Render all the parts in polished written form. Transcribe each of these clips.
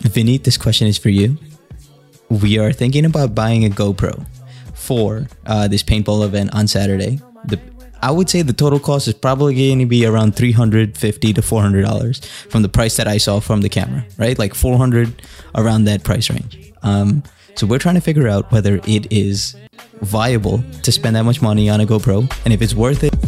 Vinny, this question is for you. We are thinking about buying a GoPro for this paintball event on Saturday. I would say the total cost is probably going to be around $350 to $400 from the price that I saw from the camera, right? Like $400, around that price range. So we're trying to figure out whether it is viable to spend that much money on a GoPro, and if it's worth it.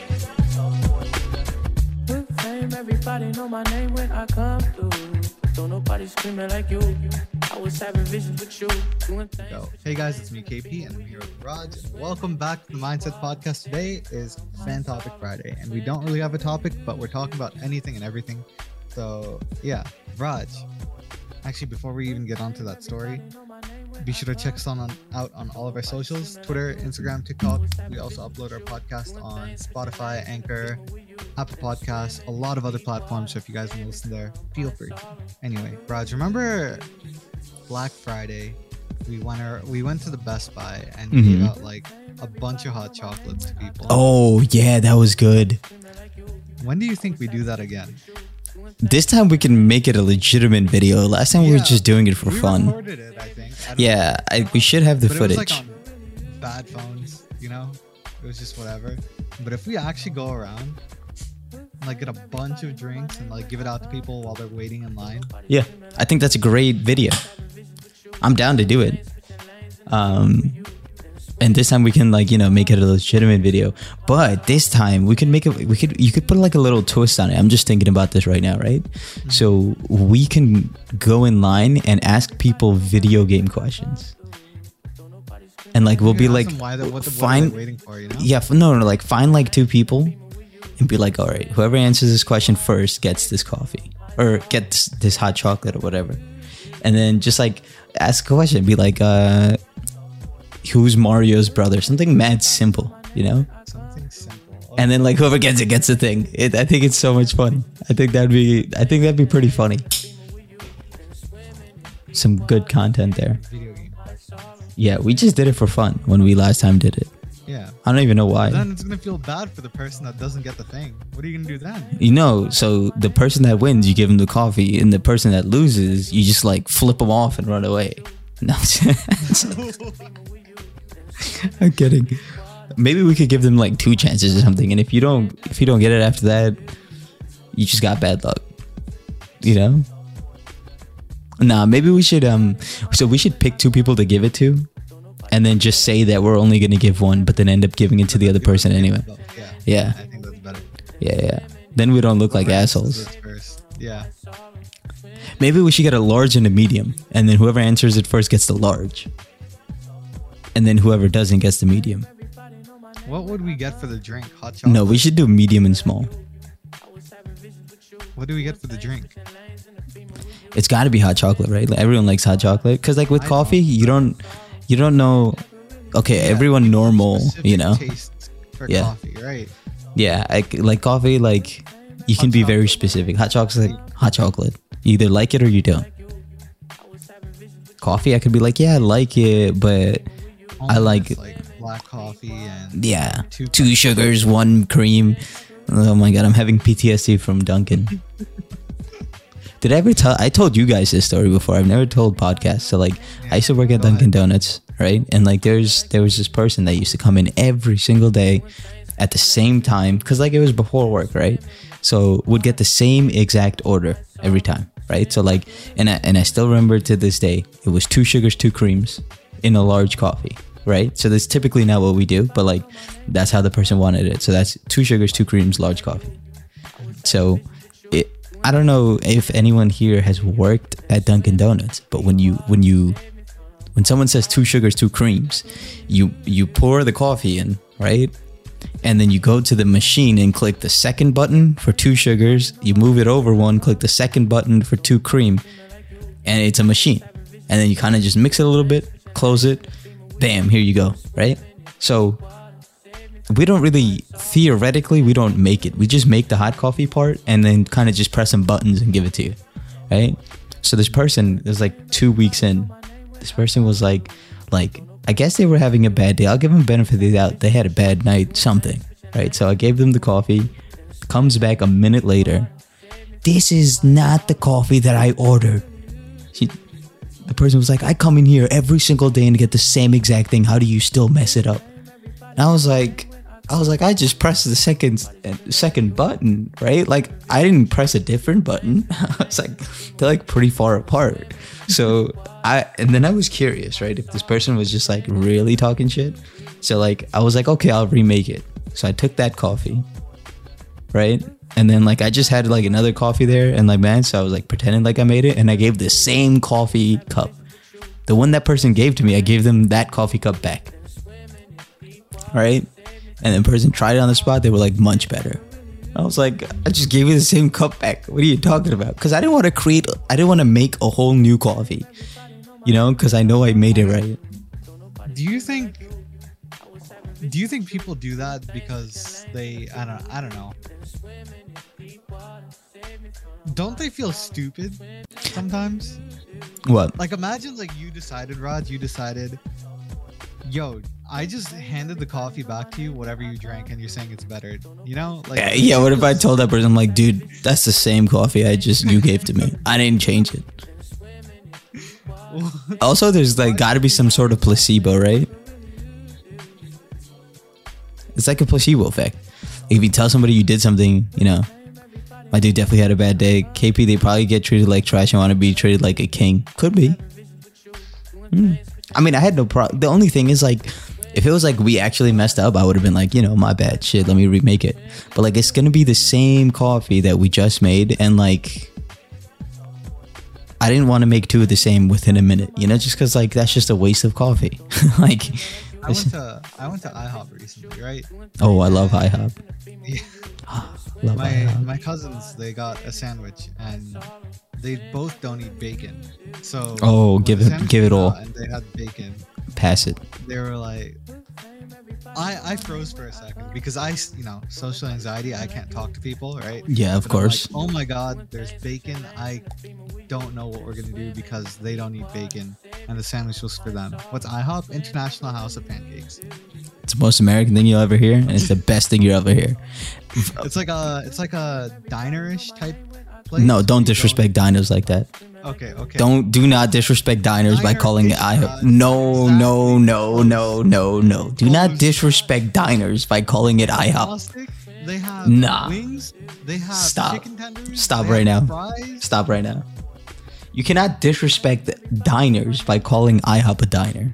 Everybody know my name when I come through. Don't nobody screaming like you. I was having visions with you. Hey guys, it's me KP and I'm here with Raj. Welcome back to the Mindset Podcast. Today is Fan Topic Friday and we don't really have a topic, but we're talking about anything and everything. So yeah, Raj, actually before we even get onto that story, be sure to check us out on all of our socials: Twitter, Instagram, TikTok. We also upload our podcast on Spotify, Anchor, Apple Podcasts, a lot of other platforms. So if you guys want to listen there, feel free to. Anyway, Raj, remember Black Friday? We went to the Best Buy and gave out like a bunch of hot chocolates to people. Oh yeah, that was good. When do you think we do that again? This time we can make it a legitimate video. Last time we were just doing it for fun. We recorded it, I think. We should have the footage. It was like on bad phones, you know? It was just whatever. But if we actually go around and like get a bunch of drinks and like give it out to people while they're waiting in line. Yeah, I think that's a great video. I'm down to do it. And this time we can make it a legitimate video. But this time you could put like a little twist on it. I'm just thinking about this right now, right? So we can go in line and ask people video game questions. And like we'll be like, what are they waiting for, you know? Yeah, like find like two people and be like, all right, whoever answers this question first gets this coffee or gets this hot chocolate or whatever. And then just like ask a question, be like, who's Mario's brother? Something mad simple, you know? Something simple. Okay. And then like whoever gets it gets the thing. I think it's so much fun. I think that'd be pretty funny. Some good content there. Video game questions. Yeah, we just did it for fun when we last time did it. Yeah. I don't even know why. Then it's gonna feel bad for the person that doesn't get the thing. What are you gonna do then? So the person that wins, you give them the coffee, and the person that loses, you just like flip them off and run away. No. I'm kidding. Maybe we could give them like 2 chances or something, and if you don't get it after that, you just got bad luck. You know? Nah, maybe we should so we should pick 2 people to give it to, and then just say that we're only gonna give one, but then end up giving it to the other person anyway. Yeah. I think that's better. Yeah. Then we don't look like assholes. Yeah. Maybe we should get a large and a medium, and then whoever answers it first gets the large. And then whoever doesn't gets the medium. What would we get for the drink? Hot chocolate? No, we should do medium and small. What do we get for the drink? It's got to be hot chocolate, right? Like, everyone likes hot chocolate. Because like with coffee, you don't know. Okay, everyone normal, you know. Taste for coffee, right? Yeah, like coffee, like you can be very specific. Hot chocolate, like hot chocolate. You either like it or you don't. Coffee, I could be like, yeah, I like it, but I like black coffee and 2 sugars, 1 cream. Oh my god, I'm having PTSD from Dunkin'. Did I ever I told you guys this story before. I've never told podcasts. So like I used to work at Dunkin' Donuts, right? And like there was this person that used to come in every single day at the same time, because like it was before work, right? So would get the same exact order every time, right? So like and I still remember to this day, it was 2 sugars, 2 creams in a large coffee. Right, so that's typically not what we do, but like that's how the person wanted it. So that's 2 sugars, 2 creams, large coffee. So I don't know if anyone here has worked at Dunkin' Donuts, but when someone says 2 sugars, 2 creams, you pour the coffee in, right? And then you go to the machine and click the second button for 2 sugars. You move it over 1, click the second button for 2 cream, and it's a machine. And then you kind of just mix it a little bit, close it. Bam, here you go, right? So we don't really, theoretically, we don't make it. We just make the hot coffee part and then kind of just press some buttons and give it to you, right? So this person, it was like 2 weeks in, this person was like, I guess they were having a bad day. I'll give them benefit of the doubt. They had a bad night, something, right? So I gave them the coffee, comes back a minute later. This is not the coffee that I ordered. The person was like, I come in here every single day and get the same exact thing. How do you still mess it up? And I was like, I just pressed the second button, right? Like, I didn't press a different button. It's like, they're like pretty far apart. So and then I was curious, right? If this person was just like really talking shit. So like, I was like, okay, I'll remake it. So I took that coffee, right? And then like, I just had like another coffee there and like, man, so I was like pretending like I made it. And I gave the same coffee cup. The one that person gave to me, I gave them that coffee cup back. Right? And the person tried it on the spot. They were like, much better. I was like, I just gave you the same cup back. What are you talking about? Because I didn't want to make a whole new coffee, you know, because I know I made it right. Do you think people do that because they, I don't know. Don't they feel stupid sometimes? What? Like, imagine like you decided, yo, I just handed the coffee back to you, whatever you drank, and you're saying it's better. You know? Like, yeah, what if I told that person, I'm like, dude, that's the same coffee you gave to me. I didn't change it. Also, there's like got to be some sort of placebo, right? It's like a placebo effect. If you tell somebody you did something, you know, my dude definitely had a bad day. KP, they probably get treated like trash and want to be treated like a king. Could be. I mean, I had no problem. The only thing is, like, if it was like we actually messed up, I would have been like, you know, my bad, shit, let me remake it. But like, it's gonna be the same coffee that we just made, and like, I didn't want to make two of the same within a minute, you know, just because like that's just a waste of coffee. Like, I went to IHOP recently, right? Oh, I love IHOP. Yeah. Love IHOP. My cousins, they got a sandwich and they both don't eat bacon. So give it all. And they had bacon. Pass it. They were like, I froze for a second because social anxiety. I can't talk to people, right? Yeah, of course. Like, oh my God, there's bacon. I don't know what we're gonna do because they don't eat bacon, and the sandwich was for them. What's IHOP? International House of Pancakes. It's the most American thing you'll ever hear, and it's the best thing you'll ever hear. It's like a diner-ish type place. No, don't disrespect diners like that. Okay. Do not disrespect diners by calling it IHOP. No. Do not disrespect diners by calling it IHOP. They have wings. They have chicken tenders. Stop right now. Fries. Stop right now. You cannot disrespect diners by calling IHOP a diner.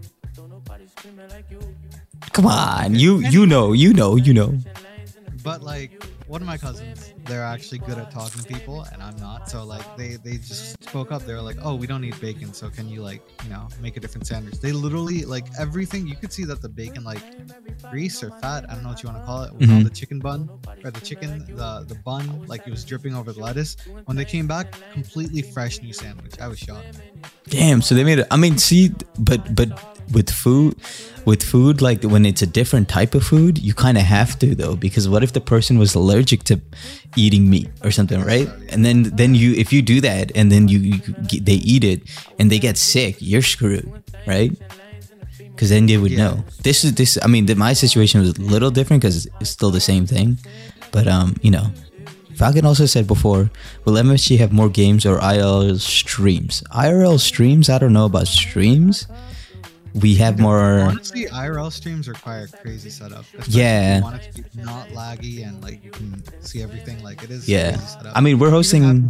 Come on, you know. But like, one of my cousins, they're actually good at talking to people, and I'm not. So like, they just spoke up. They were like, "Oh, we don't eat bacon, so can you like, make a different sandwich?" They literally like everything. You could see that the bacon, like grease or fat, I don't know what you want to call it, was on the chicken bun or the bun, like it was dripping over the lettuce. When they came back, completely fresh new sandwich. I was shocked. Damn. So they made it. I mean, see, but with food, like when it's a different type of food, you kind of have to though, because what if the person was allergic to eating meat or something, right? And then if you do that and then they eat it and they get sick, you're screwed, right? Because then they would know. I mean, my situation was a little different because it's still the same thing, but Falcon also said before, will MSG have more games or IRL streams? IRL streams? I don't know about streams. We have more. Honestly, IRL streams require a crazy setup. Yeah. If you want it to be not laggy and like you can see everything, like it is. Yeah. A crazy setup. I mean, we're hosting.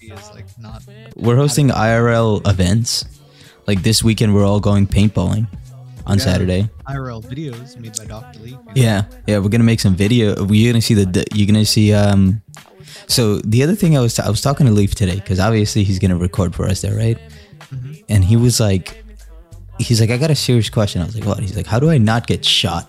We're hosting IRL events. Like this weekend, we're all going paintballing on Saturday. IRL videos made by Dr. Lee. Yeah, we're gonna make some video. You're gonna see. So the other thing I was talking to Leaf today, because obviously he's gonna record for us there, right? Mm-hmm. And he was like. He's like, I got a serious question. I was like, what? He's like, how do I not get shot?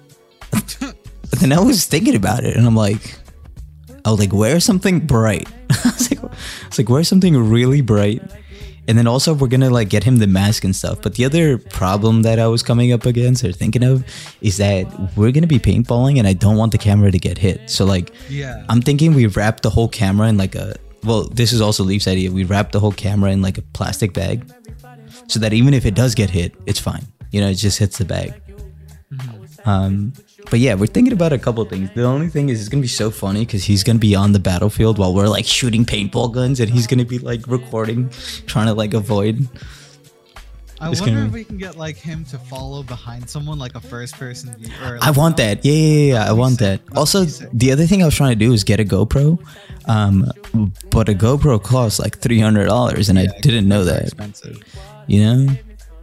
And I was thinking about it, and I was like, wear something bright. I was like, wear something really bright. And then also we're gonna like get him the mask and stuff. But the other problem that I was coming up against or thinking of is that we're gonna be paintballing, and I don't want the camera to get hit. So like, I'm thinking we wrap the whole camera in like this is also Leaf's idea. We wrap the whole camera in like a plastic bag, so that even if it does get hit, it's fine. It just hits the bag. But yeah, we're thinking about a couple things. The only thing is, it's gonna be so funny because he's gonna be on the battlefield while we're like shooting paintball guns, and he's gonna be like recording, trying to like avoid. I It's wonder gonna if be- we can get like him to follow behind someone, like a first person view. Or, like, I want you know? that. Yeah. I That'd be want sick. that. Also, That'd be sick. the other thing I was trying to do is get a GoPro, but a GoPro costs like $300, and I Yeah, didn't know they're that. expensive. You know?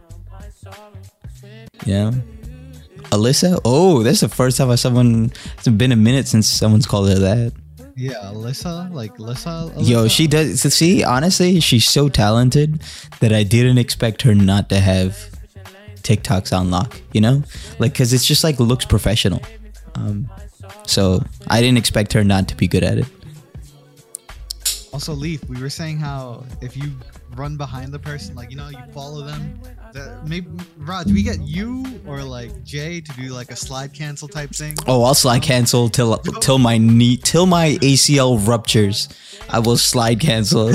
Yeah. Alyssa? Oh, that's the first time it's been a minute since someone's called her that. Yeah, Alyssa, like Alyssa. Yo, Alyssa? she does. See, honestly, she's so talented that I didn't expect her not to have TikToks on lock. You know, like because it's just like looks professional. So I didn't expect her not to be good at it. Also, Leaf, we were saying how if you run behind the person, like, you know, you follow them, that maybe, Raj, we get you or like Jay to do like a slide cancel type thing. Oh, I'll slide cancel till my ACL ruptures. I will slide cancel.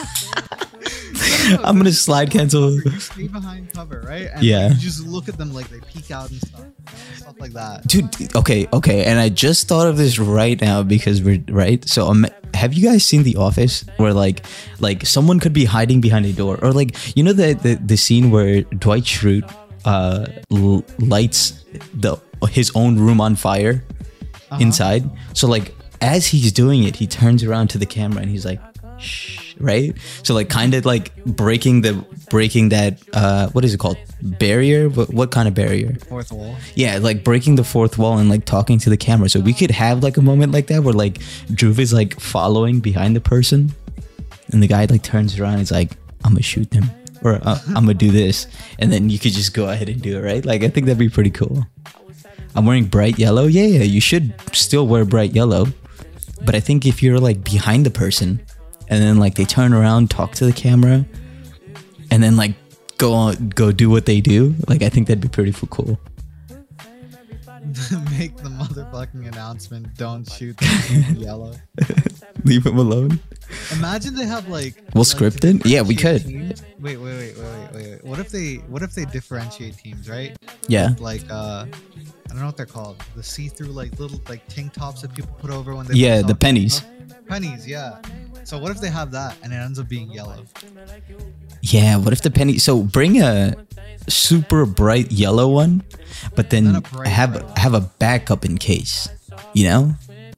I'm gonna slide cancel. You stay behind cover, right? And Yeah. you just look at them like they peek out and stuff like that. Dude, okay, and I just thought of this right now because we're right. So, have you guys seen The Office, where like someone could be hiding behind a door, or like you know the scene where Dwight Schrute lights his own room on fire inside. So like as he's doing it, he turns around to the camera and he's like, shh, right? So like kind of like breaking that what is it called? Barrier? What kind of barrier? Fourth wall. Yeah, like breaking the fourth wall and like talking to the camera. So we could have like a moment like that where like Dhruv is like following behind the person, and the guy like turns around and he's like, I'm gonna shoot them, or I'm gonna do this, and then you could just go ahead and do it, right? Like I think that'd be pretty cool. I'm wearing bright yellow. Yeah, you should still wear bright yellow. But I think if you're like behind the person and then like they turn around, talk to the camera, and then like go do what they do, like I think that'd be pretty cool. Make the motherfucking announcement, don't shoot them, yellow. Leave him alone. Imagine they have like We'll like, script it? Yeah, we could. teams. Wait. What if they differentiate teams, right? Yeah. Like I don't know what they're called. The see-through like little like tank tops that people put over when they Yeah, put the socks pennies. on. Pennies, yeah. So what if they have that and it ends up being yellow? Yeah, what if the penny? So bring a super bright yellow one, but then Not a bright have yellow. have a backup in case. You know,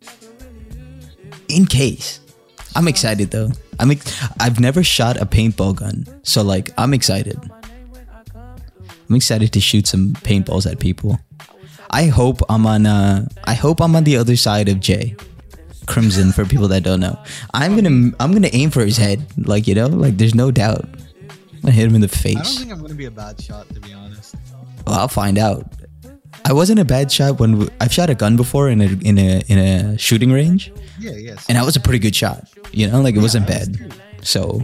in case. I'm excited though. I've never shot a paintball gun, so like I'm excited. I'm excited to shoot some paintballs at people. I hope I'm on the other side of Jay. Crimson, for people that don't know. I'm gonna aim for his head. Like, you know, like there's no doubt. I'm gonna hit him in the I don't face. think I'm gonna be a bad shot, to be honest. Well, I'll find out. I wasn't a bad shot when I've shot a gun before in a shooting range, Yeah, yes. and that was a pretty good shot. You know, like it wasn't that's bad. true. So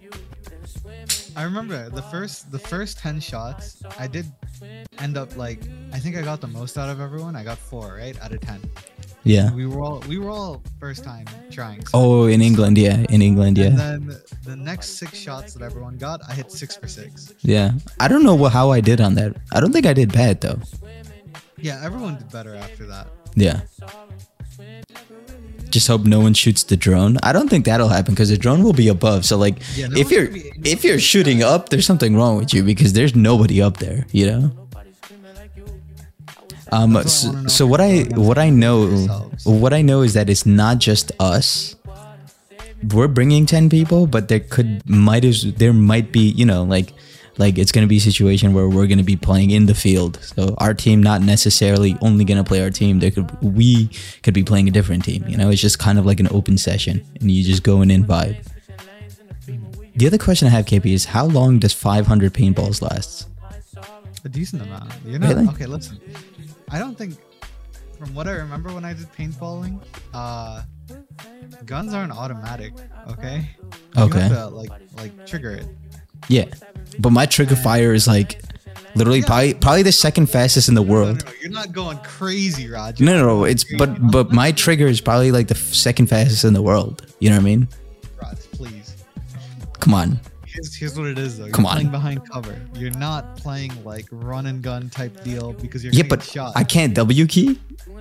I remember the first 10 shots, I did end up like, I think I got the most out of everyone. I got 4, right? Out of 10. yeah. We were all first time trying. So- Oh, in England, yeah. In England, And yeah. then the next 6 shots that everyone got, I hit 6 for 6. Yeah. I don't know how I did on that. I don't think I did bad though. Yeah, everyone did better after that. Yeah. Just hope no one shoots the drone. I don't think that'll happen because the drone will be above. So like, Yeah, no if one's you're gonna be- if you're shooting up, there's something wrong with you because there's nobody up there. You know. That's what I wanna So, know so if what I you're going what I against know yourselves. what I know is that it's not just us. We're bringing 10 people, but there might be, you know, like it's going to be a situation where we're going to be playing in the field. So our team not necessarily only going to play our team. We could be playing a different team, you know. It's just kind of like an open session and you just go in and vibe. The other question I have, KP, is how long does 500 paintballs last? A decent amount. You know? Really? Okay, listen. I don't think, from what I remember when I did paintballing, guns aren't automatic. Okay. Okay. You have to like trigger it. Yeah. But my trigger fire is like literally Yeah. probably the second fastest in the world. No, you're not going crazy, Raj. No. It's but my trigger is probably like the second fastest in the world. You know what I mean? Raj, please. Come on. Here's what it is though. You're Come on. playing behind cover. You're not playing like run and gun type deal because you're Yeah, gonna but get shot. I can't W key.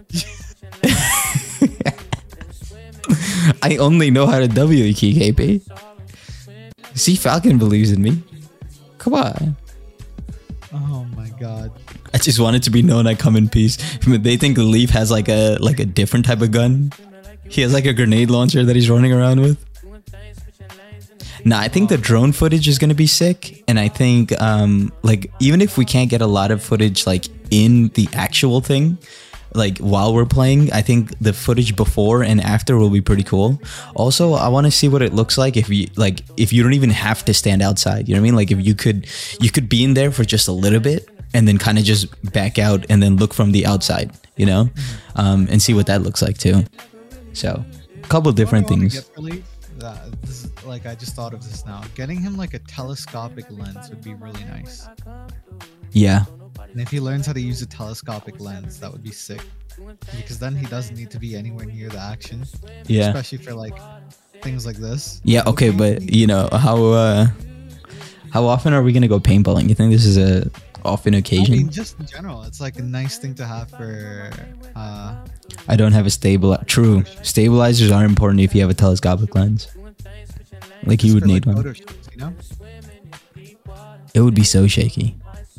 I only know how to W key, KP. See, Falcon believes in me. Come on. Oh my god. I just want it to be known I come in peace. They think Leaf has like a different type of gun. He has like a grenade launcher that he's running around with. Nah, I think the drone footage is gonna be sick, and I think like even if we can't get a lot of footage like in the actual thing, like while we're playing, I think the footage before and after will be pretty cool. Also, I want to see what it looks like if you don't even have to stand outside. You know what I mean? Like if you could be in there for just a little bit and then kind of just back out and then look from the outside, you know, and see what that looks like too. So, a couple different things. This is, like, I just thought of this now. Getting him like a telescopic lens would be really nice. Yeah. And if he learns how to use a telescopic lens, that would be sick. Because then he doesn't need to be anywhere near the action. Yeah. Especially for like things like this. Yeah. Okay, but you know how often are we gonna go paintballing? You think this is a often occasion? I mean, just in general, it's like a nice thing to have for. I don't have a True, stabilizers are important if you have a telescopic lens. Like you would need one. Photo shoots, you know? It would be so shaky.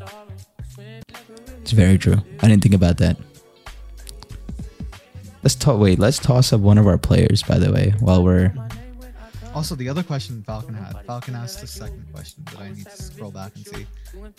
It's very true. I didn't think about that. Let's toss up one of our players, by the way, while we're. Also, the other question Falcon had. Falcon asked the second question, but I need to scroll back and see.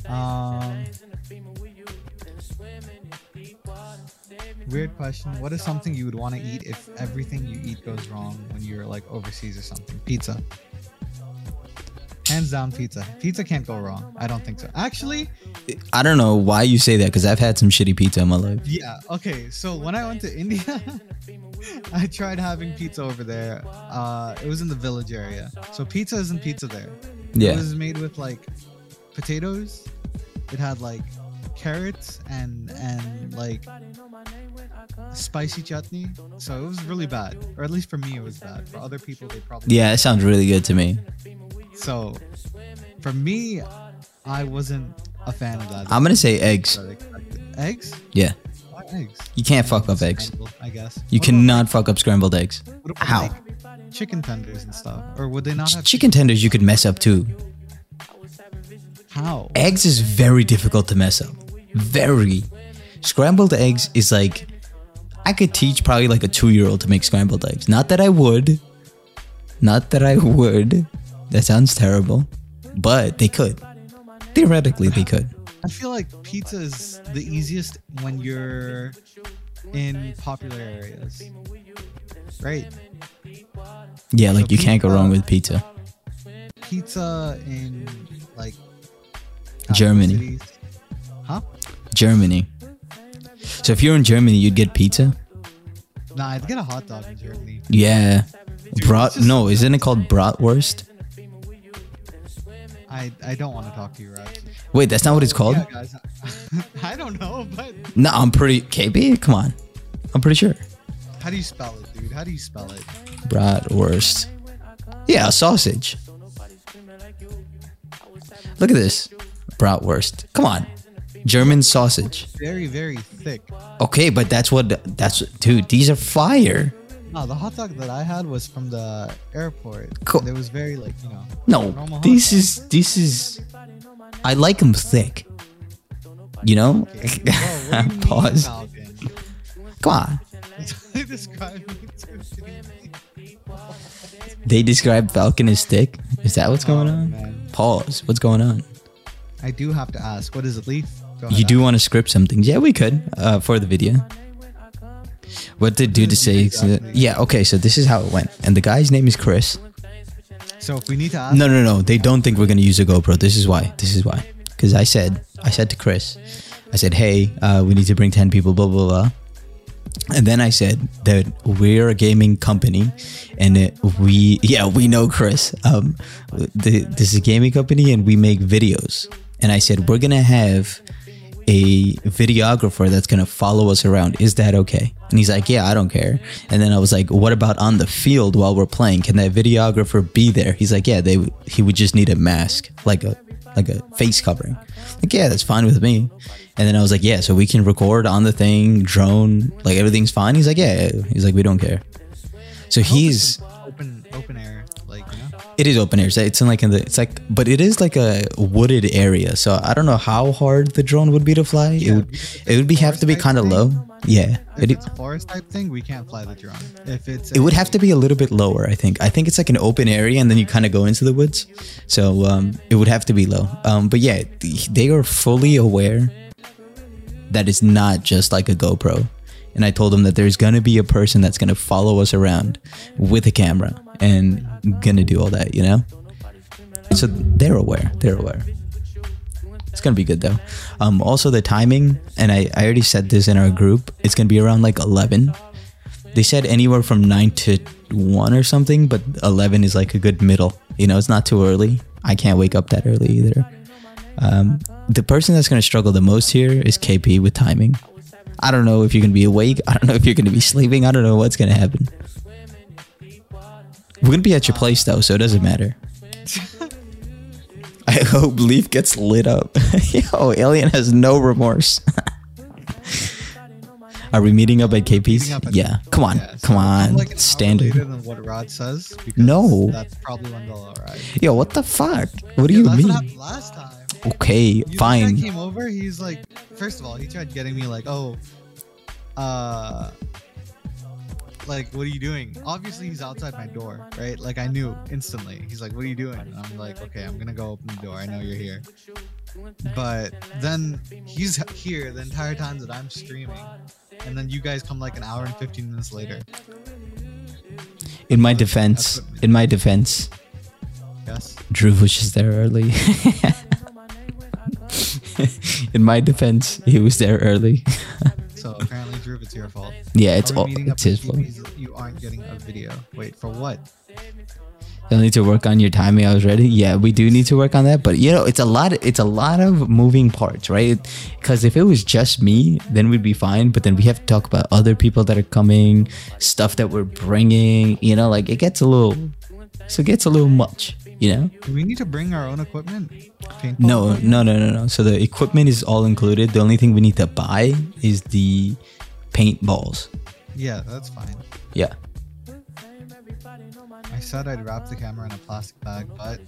Weird question. What is something you would want to eat if everything you eat goes wrong when you're like overseas or something? Pizza. Hands down, pizza. Pizza can't go wrong. I don't think so. Actually, I don't know why you say that because I've had some shitty pizza in my life. yeah. Okay. So when I went to India, I tried having pizza over there. It was in the village area. So pizza isn't pizza there. Yeah. It was made with like potatoes. It had like carrots and like spicy chutney. So it was really bad. Or at least for me, it was bad. For other people, they probably. Yeah, it sounds really good to me. So for me, I wasn't a fan of that. I'm gonna say eggs. Eggs? Yeah. Why eggs? You can't fuck up eggs. Scrambled, I guess. You What cannot fuck up scrambled eggs. about, How? like, chicken tenders and stuff? Or would they not have Chicken tenders you could mess up too. How? Eggs is very difficult to mess up. Very. Scrambled eggs is like, I could teach probably like a 2-year-old to make scrambled eggs. Not that I would. That sounds terrible. But they could. Theoretically, they could. I feel like pizza is the easiest when you're in popular areas. Right? Yeah, like So you can't go pizza- wrong with pizza. Pizza in like Germany. cities. Huh? Germany. So if you're in Germany, you'd get pizza? Nah, I'd get a hot dog in Germany. Yeah. it's just- No, isn't it called bratwurst? I don't want to talk to you, Raj. Wait, that's not what it's called? Yeah, guys. I don't know, but No, I'm pretty... KB? Come on. I'm pretty sure. how do you spell it, dude? How do you spell it? Bratwurst. Yeah, a sausage. Look at this. Bratwurst. Come on. German sausage. Very, very thick. Okay, but dude, these are fire. No, the hot dog that I had was from the airport. Cool. And it was very like, you know. No, normal hot this dog. is I like them thick. You know? Okay. Bro, what do you mean, Pause. Falcon? Come on. Describe it to me. They describe Falcon as thick. Is that what's going Oh, on? man. Pause. What's going on? I do have to ask. What is it, Leaf? Go ahead, You do ask. want to script some things? Yeah, we could for the video. What did dude say? Exactly. Yeah, okay, so this is how it went. And the guy's name is Chris. So if we need to ask. No. They don't think we're gonna use a GoPro. This is why. Because I said to Chris, I said, hey, we need to bring 10 people, blah blah blah. And then I said that we're a gaming company, and we know Chris. This is a gaming company, and we make videos. And I said we're gonna have a videographer that's gonna follow us around. Is that okay? And he's like, yeah, I don't care. And then I was like, what about on the field while we're playing? Can that videographer be there? He's like, yeah, he would just need a mask, like a face covering. Like, yeah, that's fine with me. And then I was like, yeah, so we can record on the thing, drone, like everything's fine. He's like, yeah. He's like, we don't care. So he's open air, like, you know. It is open air. So it's in like but it is like a wooded area. So I don't know how hard the drone would be to fly. Yeah, it would have to be kind of low. Yeah. If it's a forest type thing, we can't fly the drone. If it's it would have to be a little bit lower, I think. I think it's like an open area and then you kind of go into the woods. So it would have to be low. But yeah, they are fully aware that it's not just like a GoPro. And I told them that there's going to be a person that's going to follow us around with a camera and going to do all that, you know? So they're aware. It's going to be good though. Also the timing, and I already said this in our group, it's going to be around like 11. They said anywhere from 9 to 1 or something, but 11 is like a good middle. You know, it's not too early. I can't wake up that early either. The person that's going to struggle the most here is KP with timing. I don't know if you're going to be awake. I don't know if you're going to be sleeping. I don't know what's going to happen. We're going to be at your place though, so it doesn't matter. I hope Leaf gets lit up. Yo, Alien has no remorse. Are we meeting up at KP's? Yeah. Come on. Yeah, so come on. like Standard. later than what Rod says. Because No. That's probably when they'll arrive. Yo, what the fuck? What do you That's mean? what happened last time. Okay, You know, fine. guy came over. He's like, first of all, he tried getting me like, oh, like, what are you doing? Obviously, he's outside my door, right? Like, I knew instantly. He's like, what are you doing? And I'm like, okay, I'm gonna go open the door. I know you're here. But then he's here the entire time that I'm streaming, and then you guys come like an hour and 15 minutes later. In my defense, Yes. Drew was just there early. In my defense, he was there early. So apparently, Drew, it's your fault. Yeah, it's Are we all meeting up it's his at fault. TV's? You aren't getting a video. Wait, for what? You'll need to work on your timing. I was ready. Yeah, we do need to work on that. But you know, it's a lot of moving parts, right? Because if it was just me, then we'd be fine. But then we have to talk about other people that are coming, stuff that we're bringing. You know, like it gets a little much. You know. Do we need to bring our own equipment? Paintball No. equipment? So the equipment is all included. The only thing we need to buy is the paintballs. Yeah, that's fine. Yeah. I said I'd wrap the camera in a plastic bag, but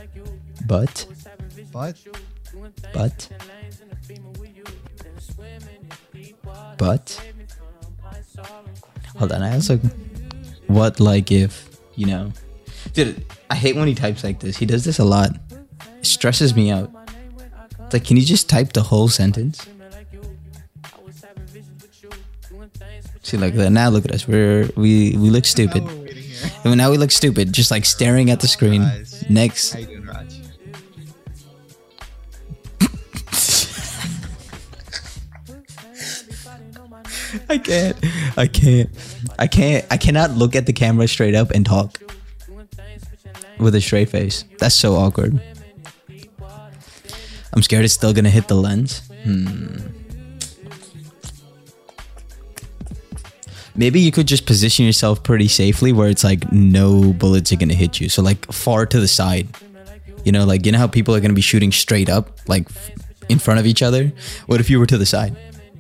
hold on. I also what like if you know, dude. I hate when he types like this. He does this a lot. It stresses me out. It's like, can you just type the whole sentence? See, like that. Now look at us. We look stupid. Now we're waiting here. And now we look stupid, just like staring at the screen. Guys, Next. How you doing, Raj? I cannot look at the camera straight up and talk with a straight face. That's so awkward. I'm scared it's still gonna hit the lens. Maybe you could just position yourself pretty safely where it's like no bullets are gonna hit you. So like far to the side. You know, like you know how people are gonna be shooting straight up, like in front of each other? What if you were to the side?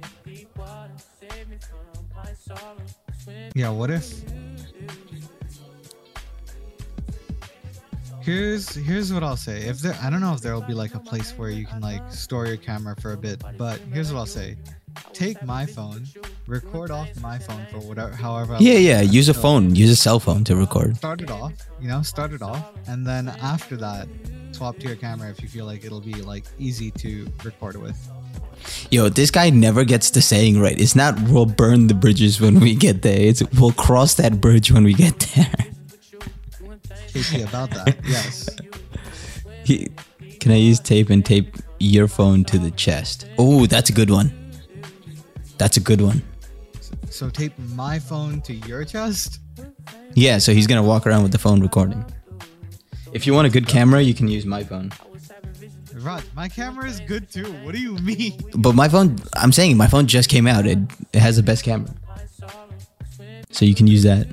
Yeah, what if? Here's what I'll say. If there, I don't know if there'll be like a place where you can like store your camera for a bit, but here's what I'll say. Take my phone, record off my phone for whatever, however. Yeah. Use a phone. Use a cell phone to record. Start it off, and then after that, swap to your camera if you feel like it'll be like easy to record with. Yo, this guy never gets the saying right. It's not we'll burn the bridges when we get there. It's we'll cross that bridge when we get there. KP about that, yes. Can I use tape and tape your phone to the chest? Oh, that's a good one. So tape my phone to your chest. Yeah, so he's gonna walk around with the phone recording. If you want a good camera, you can use my phone. Rod, my camera is good too. What do you mean? But my phone, I'm saying my phone just came out. It has the best camera. So you can use that.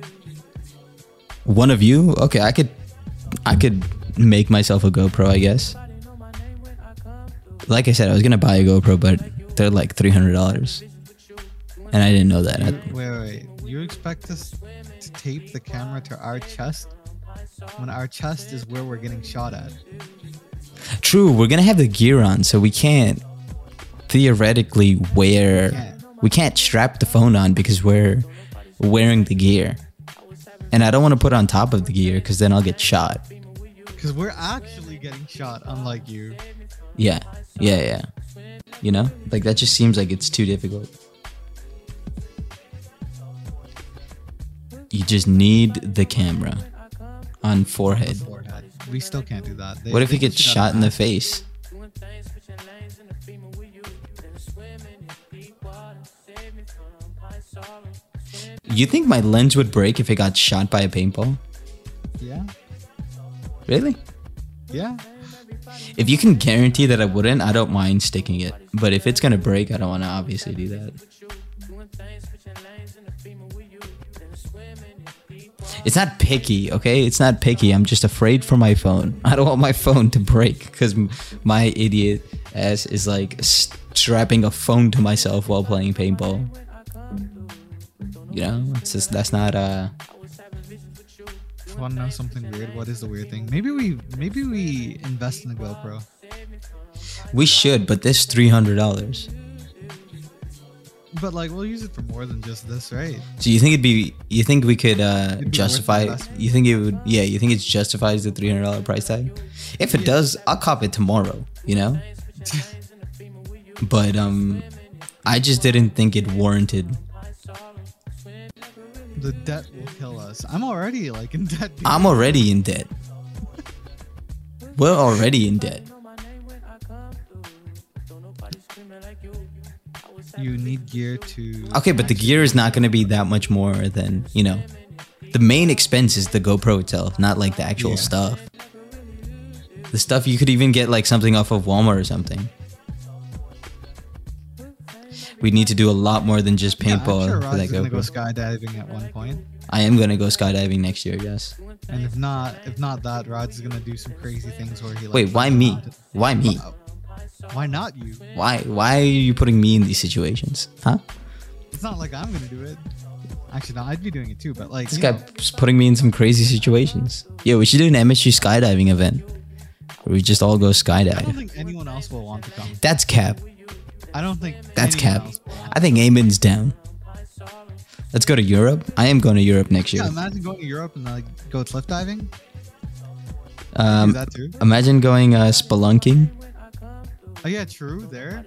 One of you? Okay, I could make myself a GoPro, I guess. Like I said, I was gonna buy a GoPro, but they're like $300. And I didn't know that. Wait. You expect us to tape the camera to our chest when our chest is where we're getting shot at? True, we're gonna have the gear on, so we can't theoretically we can't strap the phone on because we're wearing the gear. And I don't want to put it on top of the gear because then I'll get shot. Because we're actually getting shot, unlike you. Yeah. You know? Like, that just seems like it's too difficult. You just need the camera on forehead. We still can't do that. What if you get shot in the face? You think my lens would break if it got shot by a paintball? Yeah. Really? Yeah. If you can guarantee that I wouldn't, I don't mind sticking it. But if it's gonna break, I don't want to obviously do that. It's not picky, okay? It's not picky. I'm just afraid for my phone. I don't want my phone to break because my idiot ass is like strapping a phone to myself while playing paintball. You know, it's just, that's not Want to know something weird? What is the weird thing? Maybe we invest in a GoPro. We should, but this $300. But like, we'll use it for more than just this, right? So you think you think we could justify? worth the investment. You think it would? Yeah, you think it justifies the $300 price tag? If it does, I'll cop it tomorrow. You know. But I just didn't think it warranted. The debt will kill us. I'm already like in debt. Dude. I'm already in debt. We're already in debt. You need gear to. Okay, but the gear is not going to be that much more than, you know. The main expense is the GoPro itself, not like the actual stuff. The stuff you could even get like something off of Walmart or something. We need to do a lot more than just paintball I'm sure for that Rod's gonna GoPro. go skydiving at one point. I am gonna go skydiving next year, yes. And if not that, Rod's gonna do some crazy things where he like. Wait, why me? Why me? Why not you? Why are you putting me in these situations? Huh? It's not like I'm gonna do it. Actually, no, I'd be doing it too. But like, This guy's putting me in some crazy situations. Yeah, we should do an MSG skydiving event. Where we just all go I don't skydive. think anyone else will want to come. That's cap. I don't think That's anyone cap. else will want I think Eamon's down. Let's go to Europe. I am going to Europe next year. Yeah, imagine going to Europe and like go cliff diving. Do that too. Imagine going spelunking. Oh yeah, true. There.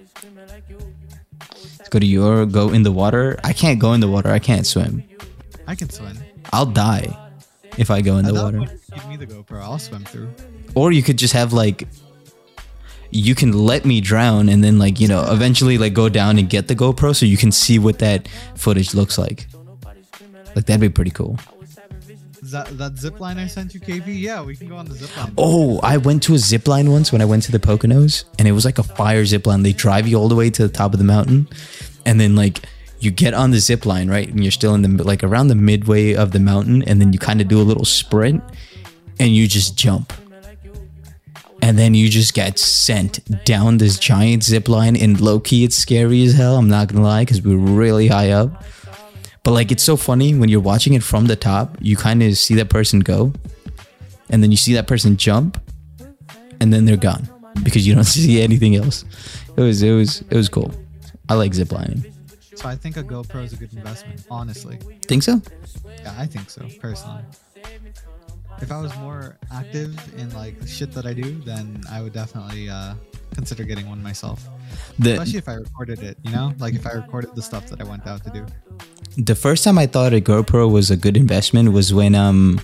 Let's go to Europe. Go in the water. I can't go in the water. I can't swim. I can swim. I'll die if I go in the At that water. point, give me the GoPro. I'll swim through. Or you could just have like, you can let me drown and then like, you know, eventually like go down and get the GoPro so you can see what that footage looks like. Like that'd be pretty cool. That zip line I sent you, KP? Yeah, we can go on the zip line. Oh, I went to a zip line once when I went to the Poconos and it was like a fire zip line. They drive you all the way to the top of the mountain and then like you get on the zip line, right? And you're still in the like around the midway of the mountain and then you kind of do a little sprint and you just jump. And then you just get sent down this giant zip line and low key it's scary as hell. I'm not gonna lie because we were really high up. But like it's so funny when you're watching it from the top, you kind of see that person go and then you see that person jump and then they're gone because you don't see anything else. It was cool. I like ziplining. So I think a GoPro is a good investment, honestly. Think so? Yeah, I think so, personally. If I was more active in like the shit that I do, then I would definitely consider getting one myself. Especially if I recorded it, you know? Like if I recorded the stuff that I went out to do. The first time I thought a GoPro was a good investment was when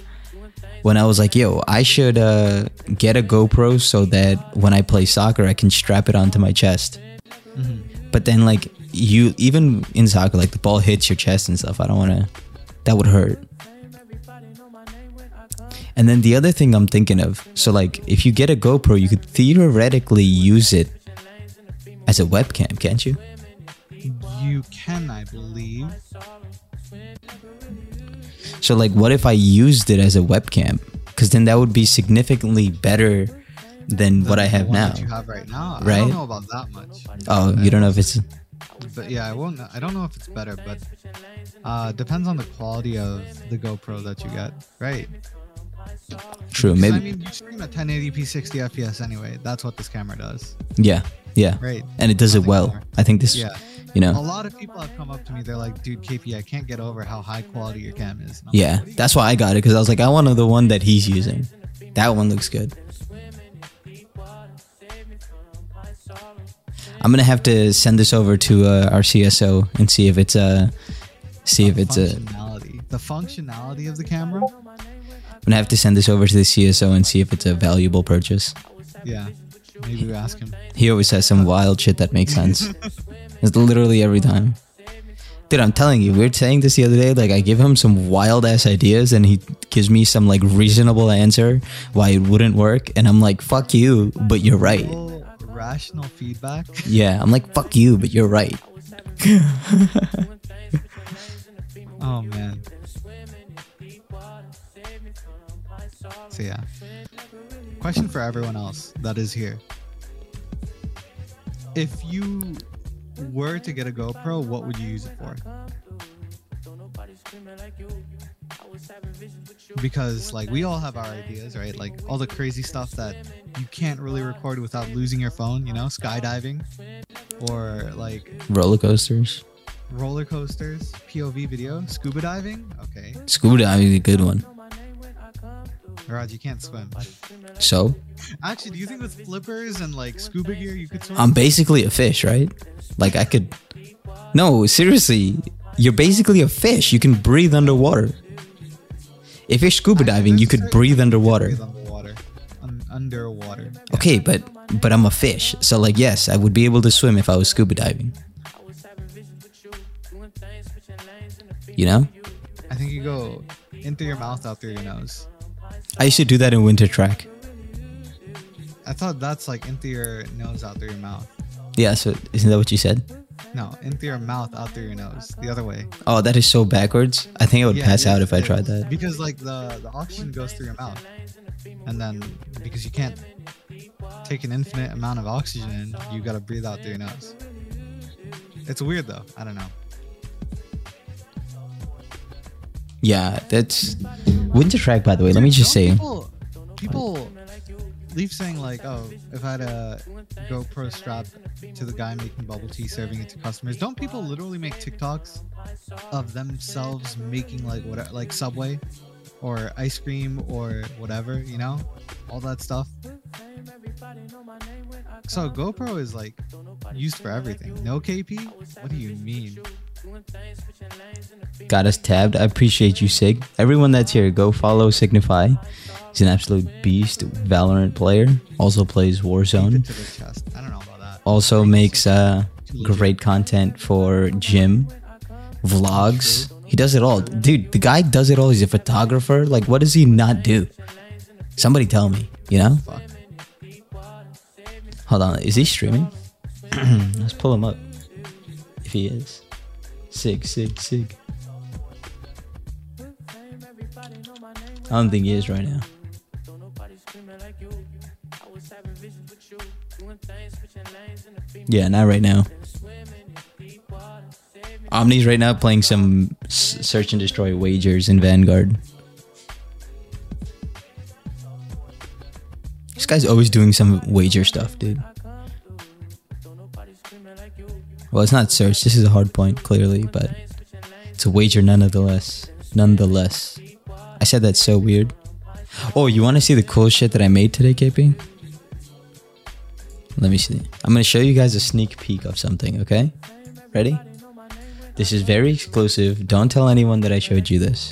I was like, yo, I should get a GoPro so that when I play soccer, I can strap it onto my chest. Mm-hmm. But then like you, even in soccer, like the ball hits your chest and stuff. I don't want to, that would hurt. And then the other thing I'm thinking of, so like if you get a GoPro, you could theoretically use it as a webcam, can't you? You can, I believe. So like what if I used it as a webcam? Because then that would be significantly better than what I The have one now. that you have right now. I Right? don't know about that much. Oh, you don't know if it's... But yeah, I don't know if it's better, but depends on the quality of the GoPro that you get, right? True, 'Cause, maybe... I mean, you stream at 1080p 60 FPS anyway. That's what this camera does, Yeah, yeah. right? And it does it Nothing well. more. I think this, Yeah. you A know... lot of people have come up to me. They're like, "Dude, KP, I can't get over how high quality your cam is." And I'm Yeah, like, that's why I got it, because I was like, I want the one that he's using. That one looks good. I'm gonna have to send this over to our CSO and see if it's a... functionality. The functionality of the camera. I'm gonna have to send this over to the CSO and see if it's a valuable purchase. Yeah, maybe we ask him. He always has some wild shit that makes sense. It's literally every time. Dude, I'm telling you, we were saying this the other day. Like, I give him some wild ass ideas and he gives me some like reasonable answer why it wouldn't work. And I'm like, fuck you, but you're right. Full rational feedback. Yeah, I'm like, fuck you, but you're right. Oh man. So yeah. Question for everyone else that is here. If you were to get a GoPro, what would you use it for? Because like we all have our ideas, right? Like all the crazy stuff that you can't really record without losing your phone, you know, skydiving or like Roller coasters. roller coasters, POV video, scuba diving. Okay. Scuba diving is a good one. Raj, you can't swim. So, Actually, do you think with flippers and like scuba gear you could swim? I'm basically a fish, right? Like, I could... No, seriously. You're basically a fish. You can breathe underwater. If you're scuba diving, you could breathe underwater. Breathe underwater. Underwater. Yeah. Okay, but I'm a fish. So, like, yes, I would be able to swim if I was scuba diving. You know? I think you go in through your mouth, out through your nose. I used to do that in winter track. I thought that's like in through your nose, out through your mouth. Yeah, so isn't that what you said? No, in through your mouth, out through your nose. The other way. Oh, that is so backwards. I think I would Yeah, pass it out is, if I it tried is. that. Because like the oxygen goes through your mouth. And then because you can't take an infinite amount of oxygen in, you gotta breathe out through your nose. It's weird though. I don't know. Yeah, that's... Winter track, by the way, let me just say... People leave saying like, oh, if I had a GoPro strap to the guy making bubble tea, serving it to customers, don't people literally make TikToks of themselves making like whatever, like Subway or ice cream or whatever, you know, all that stuff. So GoPro is like used for everything. No KP? What do you mean? Got us tabbed. I appreciate you, Sig. Everyone that's here, go follow Signify. He's an absolute beast Valorant player. Also plays Warzone. Keep it to the chest. I don't know about that. Also makes great content for gym, vlogs. He does it all. Dude, the guy does it all. He's a photographer. Like, what does he not do? Somebody tell me, you know? Fuck. Hold on. Is he streaming? Let's pull him up. If he is. Sig. I don't think he is right now. Yeah, not right now. Omni's right now playing some search and destroy wagers in Vanguard. This guy's always doing some wager stuff, dude. Well, it's not search. This is a hard point, clearly, but it's a wager nonetheless. I said that's so weird. Oh, you want to see the cool shit that I made today, KP? Let me see. I'm going to show you guys a sneak peek of something, okay? Ready? This is very exclusive. Don't tell anyone that I showed you this.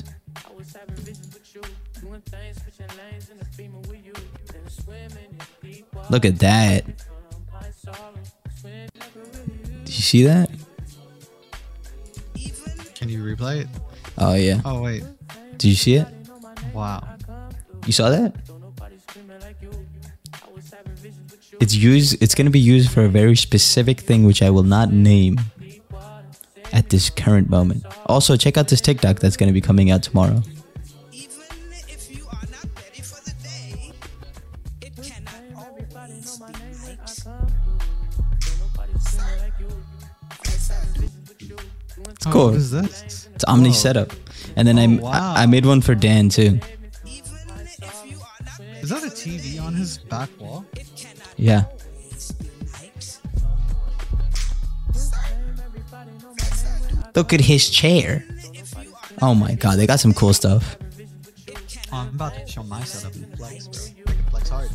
Look at that. Did you see that? Can you replay it? Oh, yeah. Oh wait. Did you see it? Wow. You saw that? It's going to be used for a very specific thing, which I will not name at this current moment. Also, check out this TikTok that's going to be coming out tomorrow. It's cool. What is this? It's Omni Whoa. setup. And then wow. I made one for Dan too. Is that a TV on his back wall? Yeah. Look at his chair. Oh my god, they got some cool stuff. Oh, I'm about to show my setup in Flex, bro. I can flex hard.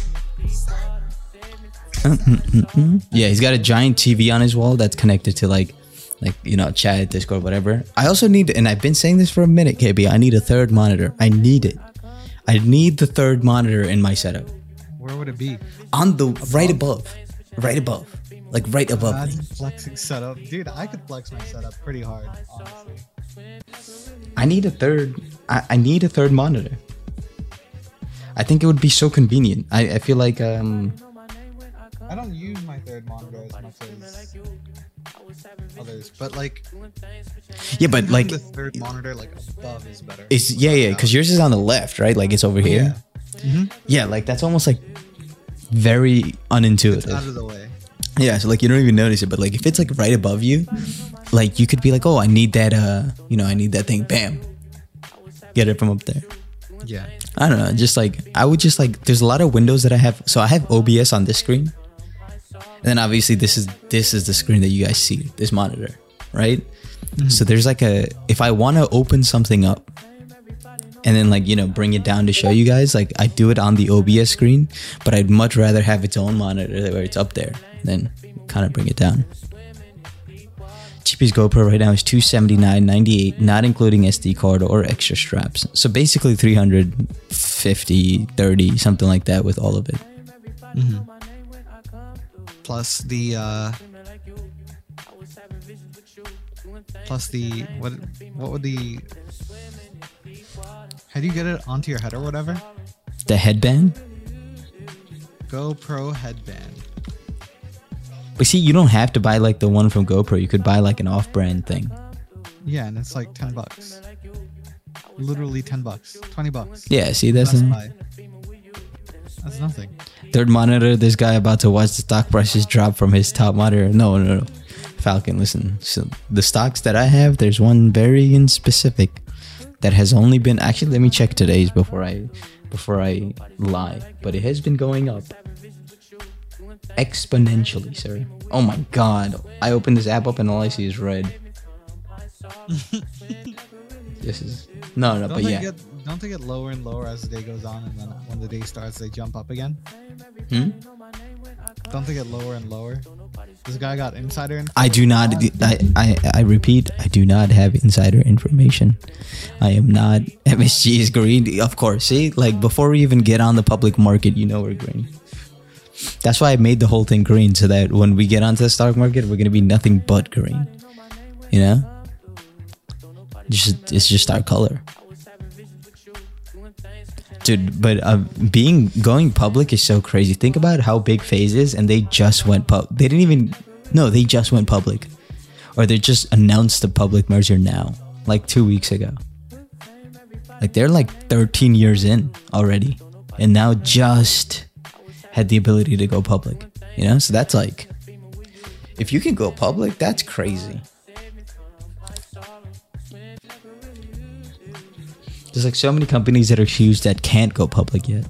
Yeah, he's got a giant TV on his wall that's connected to like you know, chat, Discord, whatever. I also need, and I've been saying this for a minute, KB, I need a third monitor. I need it. I need the third monitor in my setup. Where would it be? On the right above. Right above. Like right above me. Imagine flexing setup. Dude, I could flex my setup pretty hard, honestly. I need a third. I need a third monitor. I think it would be so convenient. I feel like I don't use my third monitor as much as others, but like yeah, but like the third monitor like above is better. it's yeah, because yours is on the left, right? Like it's over here. Yeah. Yeah, like that's almost like very unintuitive. It's out of the way. Yeah, so like you don't even notice it, but like if it's like right above you, like you could be like, oh, I need that you know, I need that thing, bam. Get it from up there. Yeah. I don't know, just like I would just like there's a lot of windows that I have. So I have OBS on this screen. And then obviously this is the screen that you guys see, this monitor, right? So there's like if I want to open something up and then like, you know, bring it down to show you guys, like I do it on the OBS screen, but I'd much rather have its own monitor where it's up there than kind of bring it down. cheapest GoPro right now is $279.98, not including SD card or extra straps. So basically 350, 30, something like that with all of it. Plus the what would the how do you get it onto your head or whatever? The headband? GoPro headband. But see, you don't have to buy like the one from GoPro. You could buy like an off-brand thing. Yeah, and it's like $10. Literally $10, $20. Yeah, see, that's That's nothing. Third monitor, this guy about to watch the stock prices drop from his top monitor. No. Falcon, listen. So the stocks that I have, there's one very in specific that has only been, actually let me check today's before I lie. But it has been going up exponentially, sir. Oh my god. I opened this app up and all I see is red. This is no, but yeah. Don't they get lower and lower as the day goes on, and then when the day starts, they jump up again? Don't they get lower and lower? This guy got insider information. I do not. I repeat. I do not have insider information. I am not. MSG is green, of course. See, like before we even get on the public market, you know we're green. That's why I made the whole thing green, so that when we get onto the stock market, we're gonna be nothing but green. You know, it's just our color. Dude, but going public is so crazy. Think about how big FaZe is, and they just went they just went public, or they just announced the public merger now, like 2 weeks ago. Like they're like 13 years in already, and now just had the ability to go public. You know, so that's like, if you can go public, that's crazy. There's like so many companies that are huge that can't go public yet.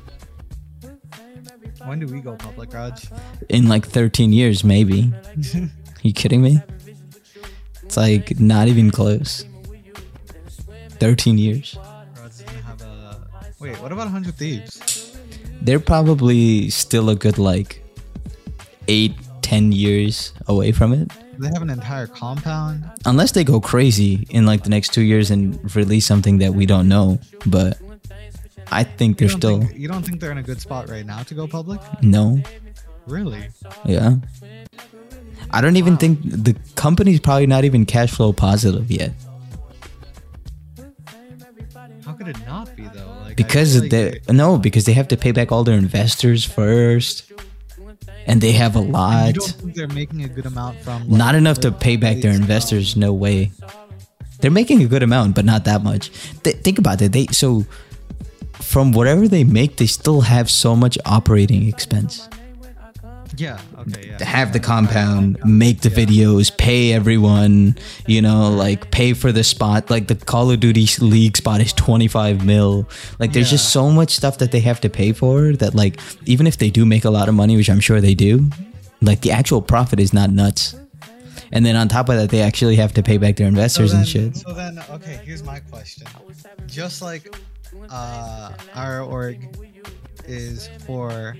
When do we go public, Raj? In like 13 years, maybe. Are you kidding me? It's like not even close. 13 years. Raj is gonna have a... Wait, what about 100 Thieves? They're probably still a good like 8-10 years away from it. They have an entire compound. Unless they go crazy in like the next 2 years and release something that we don't know. But I think they're still... You don't think they're in a good spot right now to go public? No. Really? Yeah. I don't even think... The company's probably not even cash flow positive yet. How could could it not be though? Like, I Because feel like because they have to pay back all their investors first, and they have a you lot. don't think they're making a good amount from Not like, enough to the pay back their leagues? investors. No way. They're making a good amount, but not that much. Think about it. So from whatever they make, they still have so much operating expense. Yeah. Okay. Yeah. Have the compound, make the videos, pay everyone, like pay for the spot. Like the Call of Duty League spot is 25 mil. Like there's just so much stuff that they have to pay for that, like, even if they do make a lot of money, which I'm sure they do, like the actual profit is not nuts. And then on top of that, they actually have to pay back their investors and shit. So then, okay, here's my question. Just like our org is for...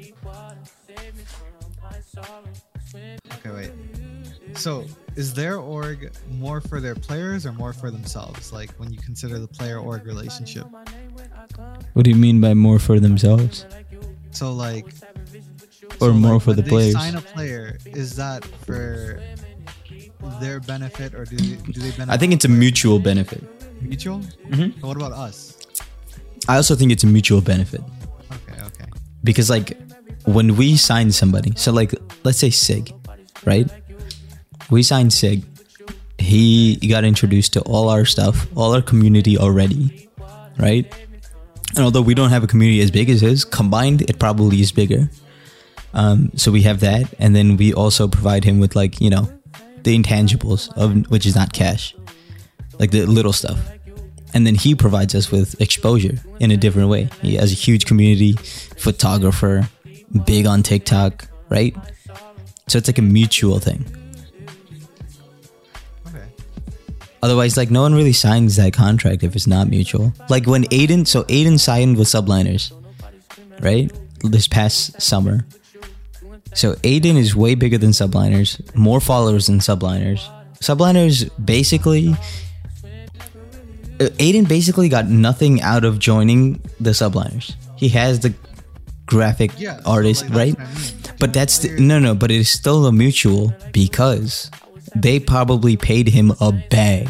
Okay, wait. So is their org more for their players or more for themselves? Like when you consider the player-org relationship. What do you mean by more for themselves? So like... Or more for when the they players? sign a player, is that for their benefit or do they benefit? I think it's a mutual benefit. mutual. Mhm. So what about us? I also think it's a mutual benefit. Okay. Because like when we sign somebody, so like let's say Sig, right? We signed Sig. He got introduced to all our stuff, all our community already, right? And although we don't have a community as big as his, combined it probably is bigger. So we have that, and then we also provide him with like, the intangibles of which is not cash, like the little stuff. And then he provides us with exposure in a different way. He has a huge community, photographer, big on TikTok, right? So it's like a mutual thing. Okay. Otherwise, like no one really signs that contract if it's not mutual. Like when Aiden signed with Subliners, right? This past summer. So Aiden is way bigger than Subliners, more followers than Subliners. Subliners basically... Aiden basically got nothing out of joining the Subliners. He has the graphic artist, like, right? that's what I mean. But that's... No, but it is still a mutual because they probably paid him a bag.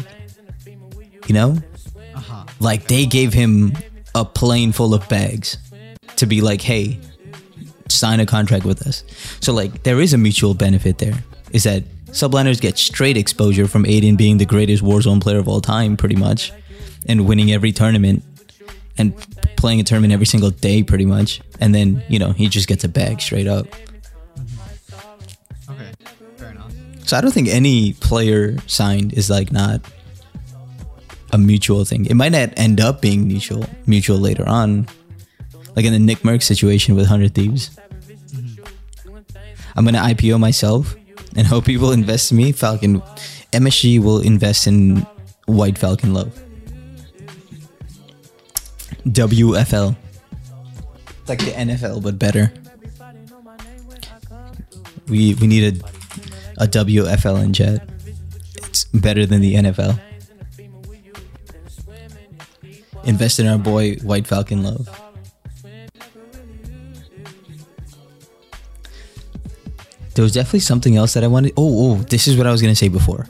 Like they gave him a plane full of bags to be like, hey, sign a contract with us. So like there is a mutual benefit there, is that Subliners get straight exposure from Aiden being the greatest Warzone player of all time pretty much, and winning every tournament and playing a tournament every single day pretty much, and then he just gets a bag straight up. Okay, fair enough. So I don't think any player signed is like not a mutual thing. It might not end up being mutual later on, like in the Nick Merck situation with 100 Thieves. I'm gonna IPO myself and hope people invest in me. Falcon MSG will invest in White Falcon Love. WFL. It's like the NFL but better. We need a WFL in chat. It's better than the NFL. Invest in our boy White Falcon Love. There was definitely something else that I wanted. This is what I was going to say before.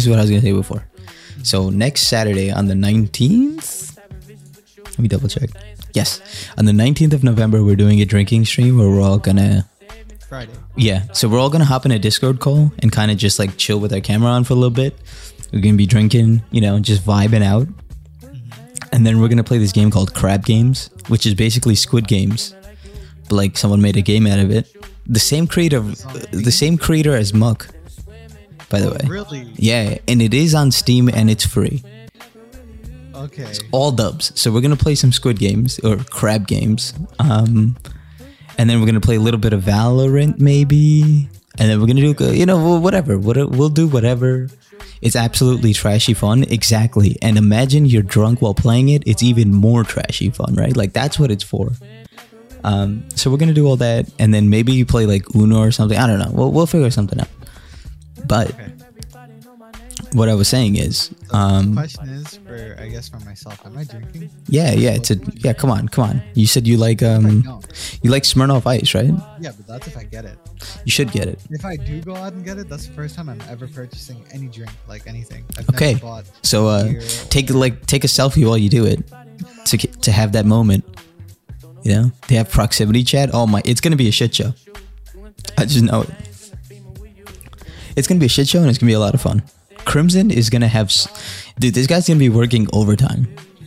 So next Saturday on the 19th, let me double check. Yes, on the 19th of November, we're doing a drinking stream where we're all gonna... Friday. Yeah, so we're all gonna hop in a Discord call and kind of just like chill with our camera on for a little bit. We're gonna be drinking, just vibing out. And then we're gonna play this game called Crab Games, which is basically Squid Games, but like someone made a game out of it. The same creator as Muck, by the way. Really? Yeah, and it is on Steam and it's free. Okay. All dubs. So we're gonna play some Squid Games or Crab Games, and then we're gonna play a little bit of Valorant maybe, and then we're gonna do whatever. We'll do whatever. It's absolutely trashy fun. Exactly. And imagine you're drunk while playing it. It's even more trashy fun, right? Like that's what it's for. So we're gonna do all that, and then maybe you play like Uno or something. I don't know. We'll figure something out. But what I was saying is, the question is for myself. Am I drinking? Yeah. Come on. You said you like you like Smirnoff Ice, right? Yeah, but that's if I get it. You should get it. If I do go out and get it, that's the first time I'm ever purchasing any drink, like anything. I've Okay. never bought So beer take a selfie while you do it. to have that moment. You know, they have proximity chat. Oh my, it's gonna be a shit show. I just know it. It's gonna be a shit show and it's gonna be a lot of fun. Crimson is gonna have, dude. This guy's gonna be working overtime.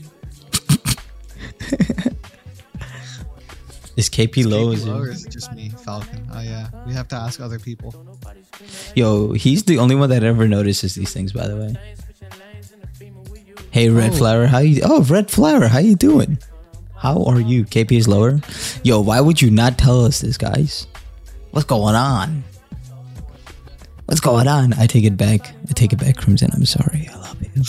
Is KP low? KP low or is it just me, Falcon? Oh yeah, we have to ask other people. Yo, he's the only one that ever notices these things. By the way. Hey, Red Flower, how you? Oh, Red Flower, how you doing? How are you? KP is lower. Yo, why would you not tell us this, guys? What's going on? What's going on? I take it back. I take it back, Crimson. I'm sorry. I love you.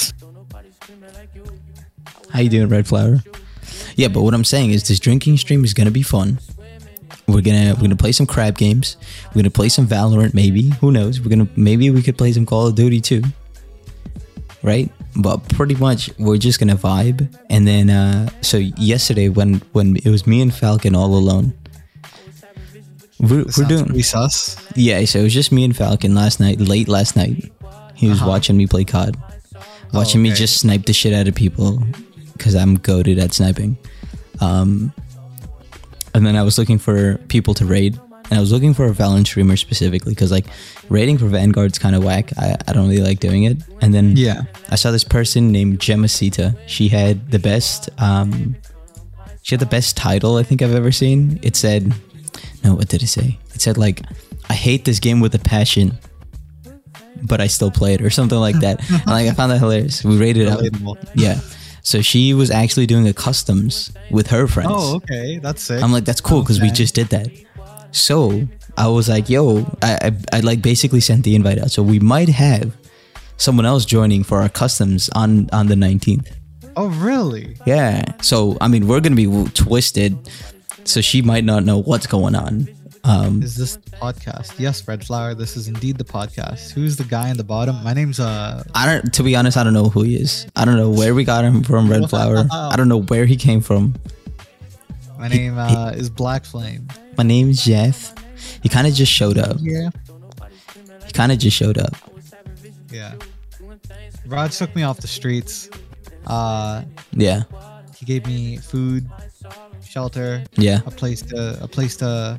How you doing, Red Flower? Yeah, but what I'm saying is this drinking stream is gonna be fun. We're gonna play some crab games. We're gonna play some Valorant, maybe. Who knows? Maybe we could play some Call of Duty too. Right? But pretty much we're just gonna vibe. And then so yesterday when it was me and Falcon all alone, we're doing pretty sus. Yeah, so it was just me and Falcon late last night. He was watching me play COD, watching me just snipe the shit out of people because I'm goated at sniping. And then I was looking for people to raid, and I was looking for a Valorant streamer specifically because like raiding for Vanguard's kind of whack. I don't really like doing it. And then I saw this person named Gemasita. She had the best title I think I've ever seen. It said, no, what did it say? It said like, I hate this game with a passion, but I still play it, or something like that. And like I found that hilarious. We rated out. Yeah. So she was actually doing a customs with her friends. Oh, okay, that's sick. I'm like, that's cool because we just did that. So I was like, yo, I like basically sent the invite out. So we might have someone else joining for our customs on the 19th. Oh, really? Yeah. So, I mean, we're going to be twisted. So she might not know what's going on. Is this the podcast? Yes, Red Flower, this is indeed the podcast. Who's the guy in the bottom? My name's to be honest, I don't know who he is. I don't know where we got him from, Red Flower. I don't know where he came from. My name is Black Flame. My name is Jeff. He kind of just showed up. Yeah. He kind of just showed up. Yeah. Raj took me off the streets. Yeah. He gave me food, shelter. Yeah. A place to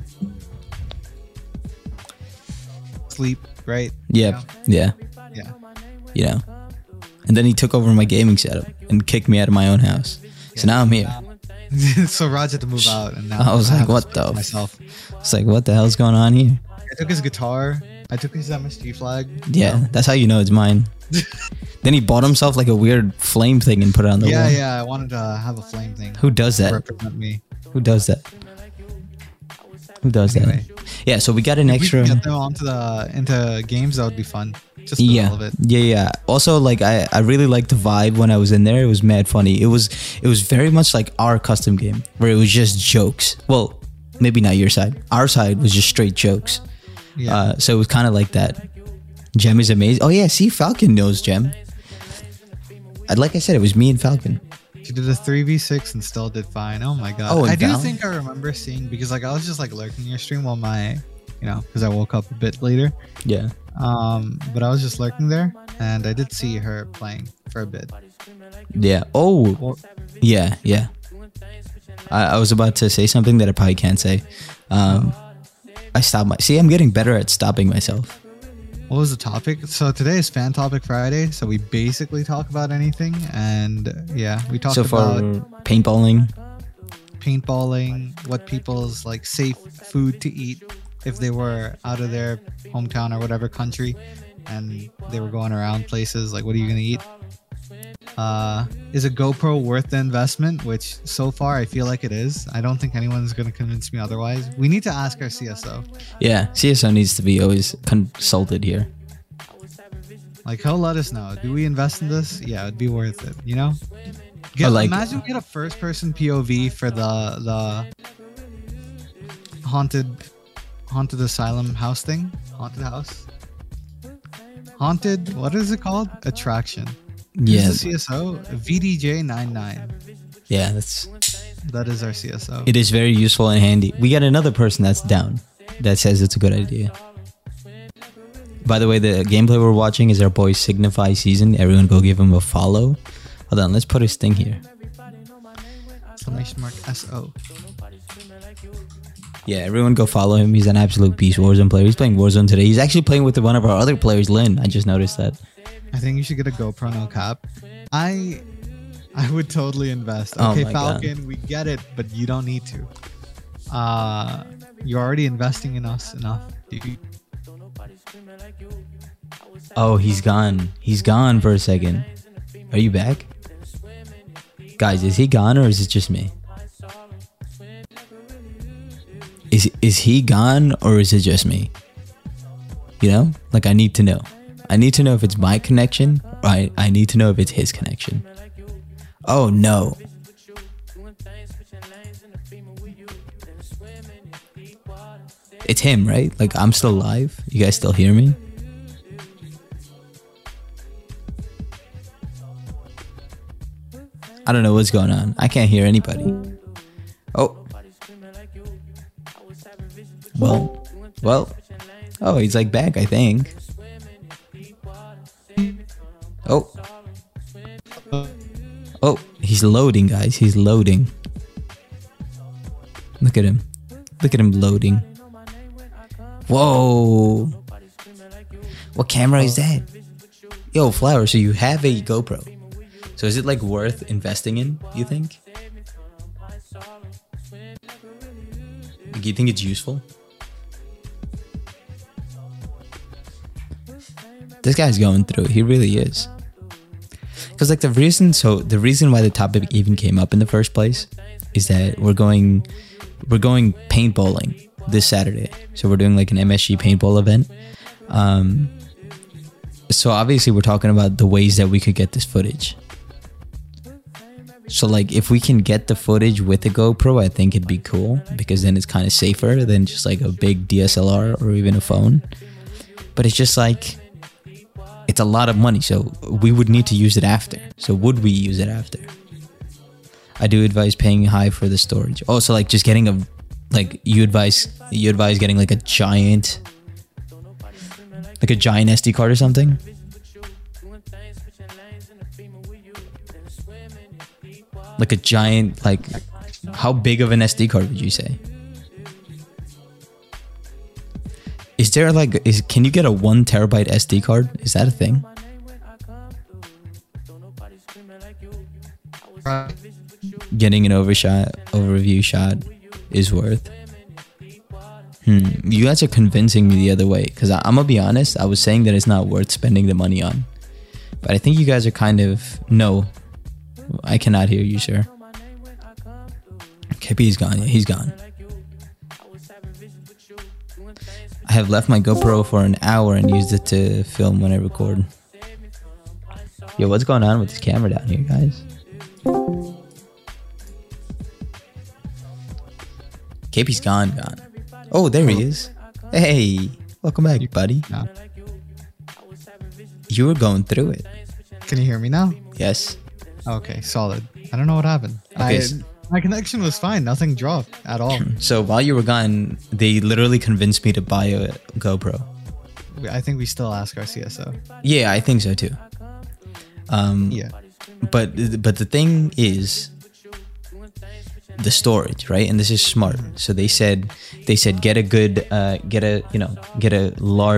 sleep. Right. Yeah. You know? Yeah. You know. And then he took over my gaming setup and kicked me out of my own house. So now I'm here. So Raj had to move out, and now I was like, "What the?" Myself. It's like, what the hell's going on here? I took his guitar. I took his MSG flag. Yeah, that's how you know it's mine. Then he bought himself like a weird flame thing and put it on the wall. Yeah. I wanted to have a flame thing. Who does that? Represent me. Who does that? Who does Anyway. that? Yeah, so we got an extra. If we could get them into games, that would be fun. Just the hell of it. Yeah. Also, like I really liked the vibe when I was in there. It was mad funny. It was very much like our custom game where it was just jokes. Well, maybe not your side. Our side was just straight jokes. Yeah. So it was kind of like that. Gem is amazing. Oh yeah, see, Falcon knows Gem. Like I said, it was me and Falcon. She did a 3v6 and still did fine. Oh my god. Oh, I do Val? think I remember seeing, because like I was just like lurking your stream while because I woke up a bit later. Yeah. But I was just lurking there, and I did see her playing for a bit. Yeah. Oh. Yeah. I was about to say something that I probably can't say. I stopped See, I'm getting better at stopping myself. What was the topic? So today is Fan Topic Friday, so we basically talk about anything, and we talked about paintballing, what people's like safe food to eat if they were out of their hometown or whatever country, and they were going around places. Like, what are you gonna eat? Is a GoPro worth the investment? Which so far I feel like it is. I don't think anyone's gonna convince me otherwise. We need to ask our CSO. Yeah, CSO needs to be always consulted here. Like, he'll let us know. Do we invest in this? Yeah, it'd be worth it. You know. Imagine we get a first-person POV for the haunted asylum house thing. Haunted house. Haunted. What is it called? Attraction. Yeah. Who's the CSO? VDJ99. Yeah, that is our CSO. It is very useful and handy. We got another person that's down that says it's a good idea. By the way, the gameplay we're watching is our boy Signify Season. Everyone go give him a follow. Hold on, let's put his thing here. !SO. Yeah, everyone go follow him. He's an absolute beast Warzone player. He's playing Warzone today. He's actually playing with one of our other players, Lynn. I just noticed that. I think you should get a GoPro, no cap. I would totally invest. Oh Okay, my Falcon, God. we get it, but you don't need to. You're already investing in us enough. Oh, he's gone. He's gone for a second. Are you back? Guys, is he gone or is it just me? Is he gone or is it just me? You know? Like, I need to know. I need to know if it's my connection or I need to know if it's his connection. Oh, no. It's him, right? Like, I'm still live. You guys still hear me? I don't know what's going on. I can't hear anybody. Oh. Well. Oh, he's like back, I think. Oh. Oh, he's loading, guys. He's loading. Look at him. Look at him loading. Whoa. What camera is that? Yo, Flower, so you have a GoPro. So is it like worth investing in, you think? Do you think it's useful? This guy's going through it. He really is. Because like the reason why the topic even came up in the first place is that we're going paintballing this Saturday. So we're doing like an MSG paintball event. So obviously we're talking about the ways that we could get this footage. So like if we can get the footage with a GoPro, I think it'd be cool because then it's kind of safer than just like a big DSLR or even a phone. But it's just like, it's a lot of money, so we would need to use it after. So would we use it after? I do advise paying high for the storage. Oh, so like just getting a, like you advise getting like a giant SD card or something? Like a giant, like, how big of an SD card would you say? Is there like, can you get a 1 terabyte SD card? Is that a thing? Getting an overview shot is worth. You guys are convincing me the other way. Because I'm going to be honest, I was saying that it's not worth spending the money on. But I think you guys are kind of, no. I cannot hear you, sir. KP's gone. Yeah, he's gone. I have left my GoPro for an hour and used it to film when I record. Yo, what's going on with this camera down here, guys? KP's gone. Oh, there he is. Hey, welcome back, buddy. No. You were going through it. Can you hear me now? Yes. Okay, solid. I don't know what happened. Okay, My connection was fine. Nothing dropped at all. So while you were gone, they literally convinced me to buy a GoPro. I think we still ask our CSO. Yeah, I think so too. Yeah. But the thing is the storage, right? And this is smart. So they said get a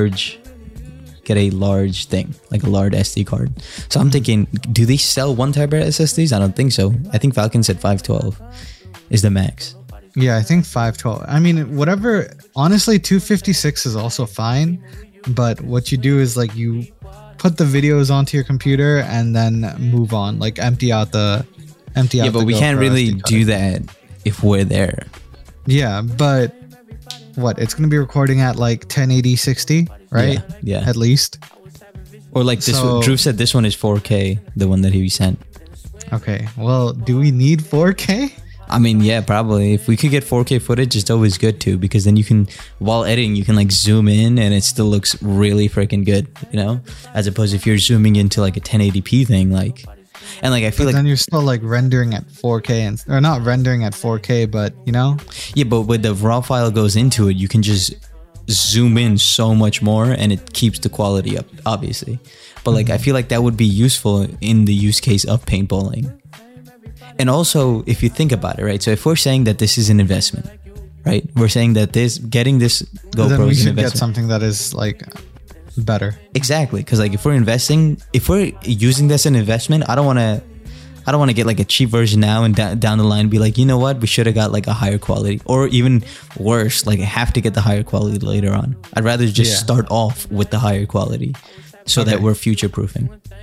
large thing, like a large SD card. So I'm thinking, do they sell 1 terabyte SSDs? I don't think so. I think Falcon said 512 is the max. Yeah, I think 512. I mean, whatever. Honestly, 256 is also fine. But what you do is like you put the videos onto your computer and then move on, like empty out the. Yeah, but we can't really do that if we're there. Yeah, but what? It's gonna be recording at like 1080 60, right? Yeah. At least. Or like this. So, Drew said this one is 4K, the one that he sent. Okay. Well, do we need 4K? I mean, yeah, probably. If we could get 4K footage, it's always good too, because then you can, while editing, you can like zoom in and it still looks really freaking good, you know? As opposed if you're zooming into like a 1080p thing, like, and like I feel But like then you're still like rendering at 4K or not rendering at 4K, but you know? Yeah, but when the raw file goes into it, you can just zoom in so much more and it keeps the quality up, obviously. But like I feel like that would be useful in the use case of paintballing. And also, if you think about it, right? So if we're saying that this is an investment, right? We're saying that getting this GoPro then we is an should get investment. something that is like better. Exactly, because like if we're using this as an investment, I don't want to get like a cheap version now and down the line be like, you know what, we should have got like a higher quality, or even worse, like have to get the higher quality later on. I'd rather just start off with the higher quality so that we're future proofing.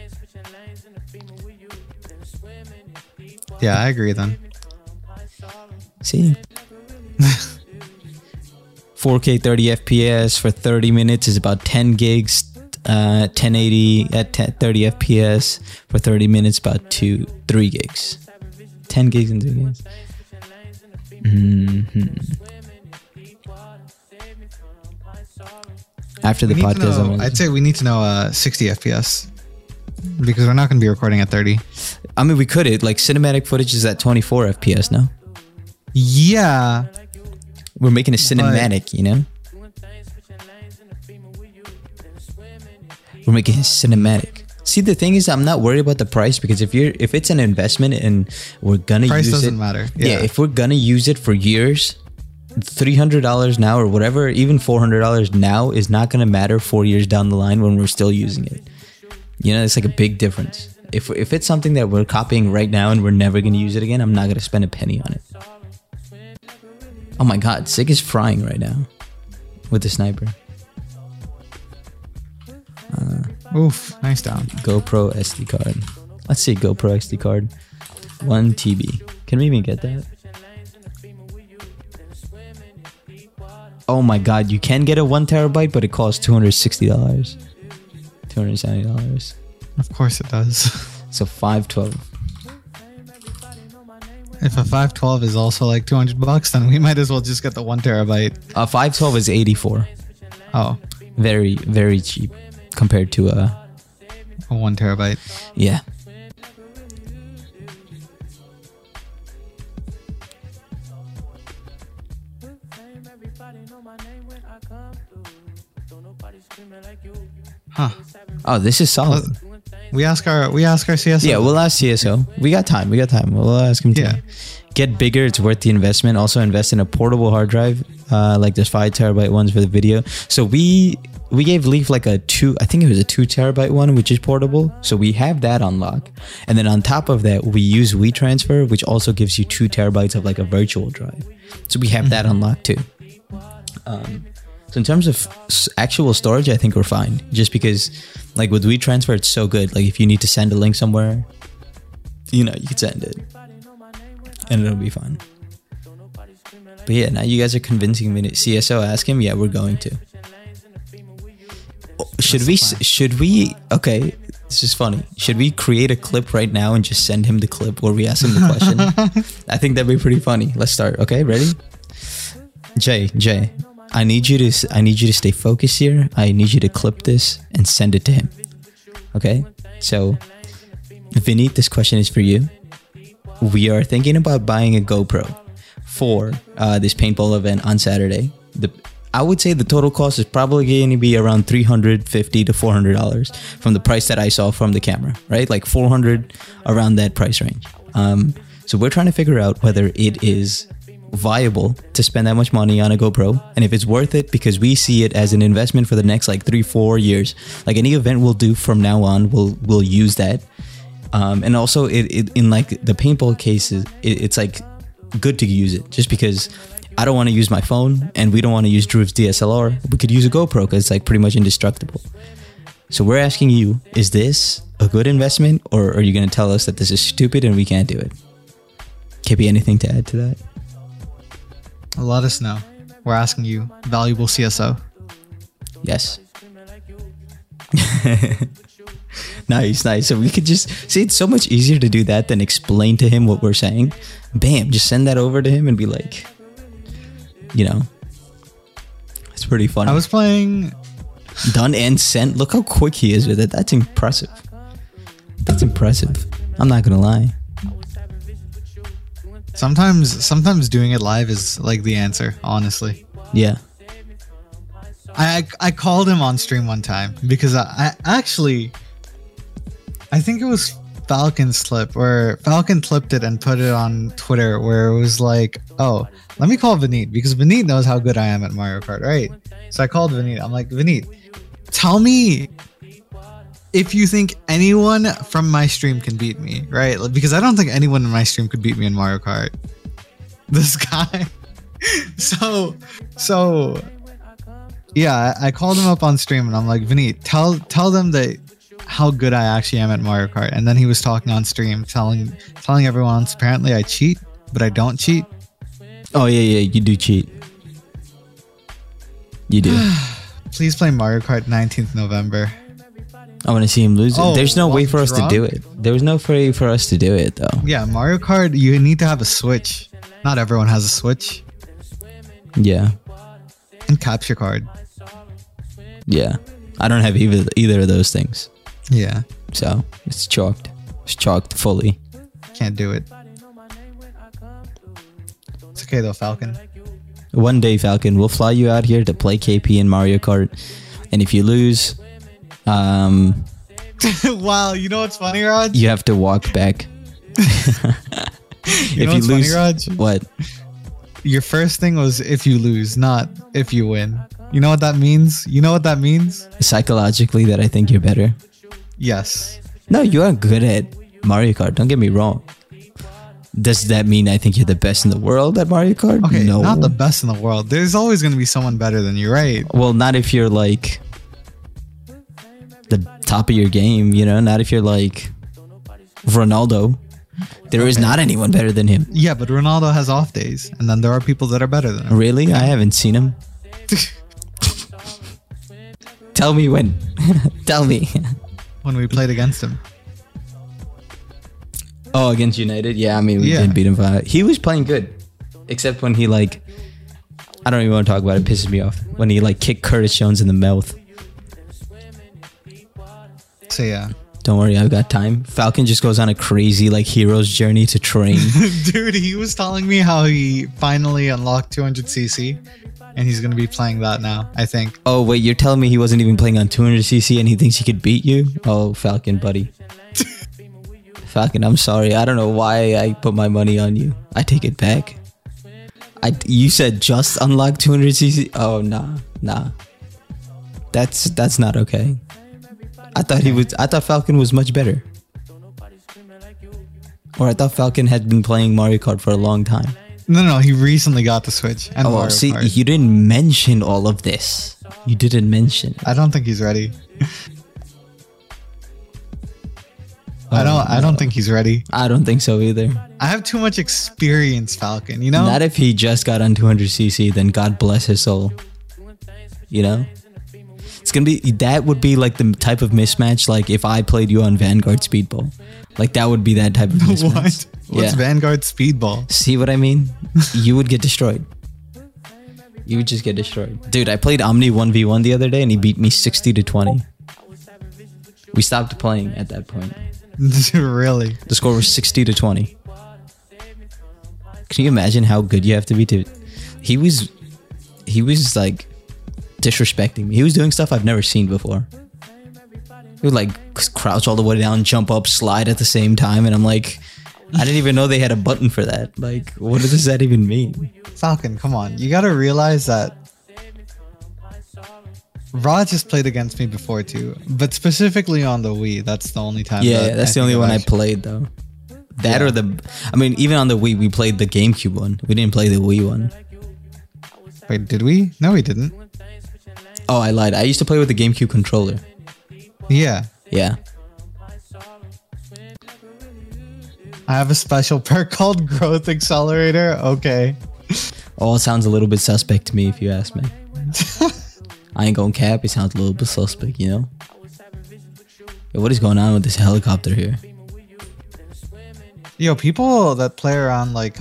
Yeah, I agree then. See? 4K 30 FPS for 30 minutes is about 10 gigs. 1080 at 30 FPS for 30 minutes, about 3 gigs. 10 gigs and 3 gigs. After the podcast, I'd say we need to know 60 FPS because we're not going to be recording at 30. I mean, we could. Like cinematic footage is at 24 FPS now. Yeah. We're making a cinematic, you know? We're making it cinematic. See, the thing is, I'm not worried about the price because if it's an investment and we're gonna price use it, doesn't matter. Yeah, if we're gonna use it for years, $300 now or whatever, even $400 now is not gonna matter 4 years down the line when we're still using it. You know, it's like a big difference. If it's something that we're copying right now and we're never gonna use it again, I'm not gonna spend a penny on it. Oh my God, Sig is frying right now with the sniper. Oof, nice down. GoPro SD card. Let's see, GoPro SD card. 1 TB. Can we even get that? Oh my God, you can get a 1 terabyte, but it costs $260. $270. Of course it does. So 512. If a 512 is also like $200, then we might as well just get the 1 terabyte. 512 is 84. Oh, Very, very cheap compared to a 1 terabyte. Yeah. Huh. Oh, this is solid. We ask our CSO. Yeah, we'll ask CSO. We got time. We'll ask him to. Yeah. Get bigger. It's worth the investment. Also invest in a portable hard drive, like there's 5 terabyte ones for the video. So we gave Leaf like I think it was a 2 terabyte one, which is portable. So we have that on lock. And then on top of that, we use WeTransfer, which also gives you 2 terabytes of like a virtual drive. So we have that on lock too. So in terms of actual storage, I think we're fine. Just because like with WeTransfer, it's so good. Like if you need to send a link somewhere, you know, you could send it and it'll be fine. But yeah, now you guys are convincing me to CSO ask him. Yeah, we're going to. Should we, okay, this is funny. Should we create a clip right now and just send him the clip where we ask him the question? I think that'd be pretty funny. Let's start. Okay, ready? Jay, I need you to stay focused here. I need you to clip this and send it to him. Okay? So, Vinny, this question is for you. We are thinking about buying a GoPro for this paintball event on Saturday. I would say the total cost is probably going to be around $350 to $400 from the price that I saw from the camera, right? Like $400, around that price range. So we're trying to figure out whether it is viable to spend that much money on a GoPro, and if it's worth it, because we see it as an investment for the next like 3-4 years. Like any event we'll do from now on, we'll use that. And also it in like the paintball cases, it's like good to use it just because I don't want to use my phone and we don't want to use Drew's DSLR. We could use a GoPro because it's like pretty much indestructible. So we're asking you, is this a good investment, or are you going to tell us that this is stupid and we can't do it? KP, anything to add to that? Let us know. We're asking you, valuable CSO. Yes. Nice. So we could just see, it's so much easier to do that than explain to him what we're saying. Bam, just send that over to him and be like, you know, it's pretty funny. I was playing. Done and sent. Look how quick he is with it. That's impressive. I'm not gonna lie. Sometimes doing it live is like the answer, honestly. Yeah. I called him on stream one time because I think it was Falcon slip where Falcon clipped it and put it on Twitter where it was like, oh, let me call Vineet because Vineet knows how good I am at Mario Kart, right? So I called Vineet. I'm like, Vineet, tell me if you think anyone from my stream can beat me, right? Because I don't think anyone in my stream could beat me in Mario Kart. This guy. So yeah, I called him up on stream and I'm like, Vineet, tell them that how good I actually am at Mario Kart. And then he was talking on stream, telling everyone else apparently I cheat, but I don't cheat. Oh yeah, you do cheat. You do. Please play Mario Kart 19th November. I want to see him lose. Oh, There's no way while for us to drunk? do it. There was no way for us to do it though. Yeah, Mario Kart, you need to have a Switch. Not everyone has a Switch. Yeah, And capture card. yeah. I don't have either of those things, Yeah, so it's chalked. It's chalked fully. can't do it. It's okay though, Falcon. One day, Falcon, we'll fly you out here to play KP in Mario Kart, and if you lose, Wow, you know what's funny, Raj? you have to walk back. You know what's funny, Raj? what? Your first thing was if you lose, not if you win. You know what that means? You know what that means? Psychologically, that I think you're better. Yes. No, you are good at Mario Kart. Don't get me wrong. Does that mean I think you're the best in the world at Mario Kart? Okay, no. not the best in the world. There's always going to be someone better than you, right? Well, not if you're like the top of your game, you know? Not if you're like Ronaldo. There is not anyone better than him. Yeah, but Ronaldo has off days, and then there are people that are better than him. Really? I haven't seen him. Tell me when. Tell me. When we played against him. Oh, against United? Yeah, I mean, we Yeah. did beat him. He was playing good. Except when he like, I don't even want to talk about it. It pisses me off. When he like kicked Curtis Jones in the mouth. So yeah. Don't worry, I've got time. Falcon just goes on a crazy like hero's journey to train. Dude, he was telling me how he finally unlocked 200cc, and he's going to be playing that now, I think. Oh wait, you're telling me he wasn't even playing on 200cc and he thinks he could beat you? Oh, Falcon, buddy. Falcon, I'm sorry. I don't know why I put my money on you. I take it back. You said just unlock 200cc? Oh, nah. That's not okay. I thought Falcon was much better. Or I thought Falcon had been playing Mario Kart for a long time. No, he recently got the Switch. And Oh, Mario see, Kart. you didn't mention all of this. You didn't mention. I don't think he's ready. I don't think he's ready. I don't think so either. I have too much experience, Falcon, you know? Not if he just got on 200cc, then God bless his soul. You know? It's gonna be, that would be like the type of mismatch, like if I played you on Vanguard Speedball. Like that would be that type of mismatch. What? What's Yeah. Vanguard Speedball? See what I mean? You would get destroyed. You would just get destroyed. Dude, I played Omni 1v1 the other day and he beat me 60-20. We stopped playing at that point. Really? The score was 60-20. Can you imagine how good you have to be to... He was like disrespecting me. He was doing stuff I've never seen before. He would like crouch all the way down, jump up, slide at the same time, and I'm like, I didn't even know they had a button for that. Like, what does that even mean? Falcon, come on. You gotta realize that Raj has played against me before too, but specifically on the Wii. That's the only time. Yeah, that's the think only I've one I actually- played though. That Yeah. or the, I mean, even on the Wii, we played the GameCube one. We didn't play the Wii one. Wait, did we? No, we didn't. Oh, I lied. I used to play with the GameCube controller. Yeah. Yeah. I have a special perk called Growth Accelerator. Okay. All sounds a little bit suspect to me, if you ask me. I ain't gonna cap. It sounds a little bit suspect, you know. Yo, what is going on with this helicopter here? Yo, people that play around like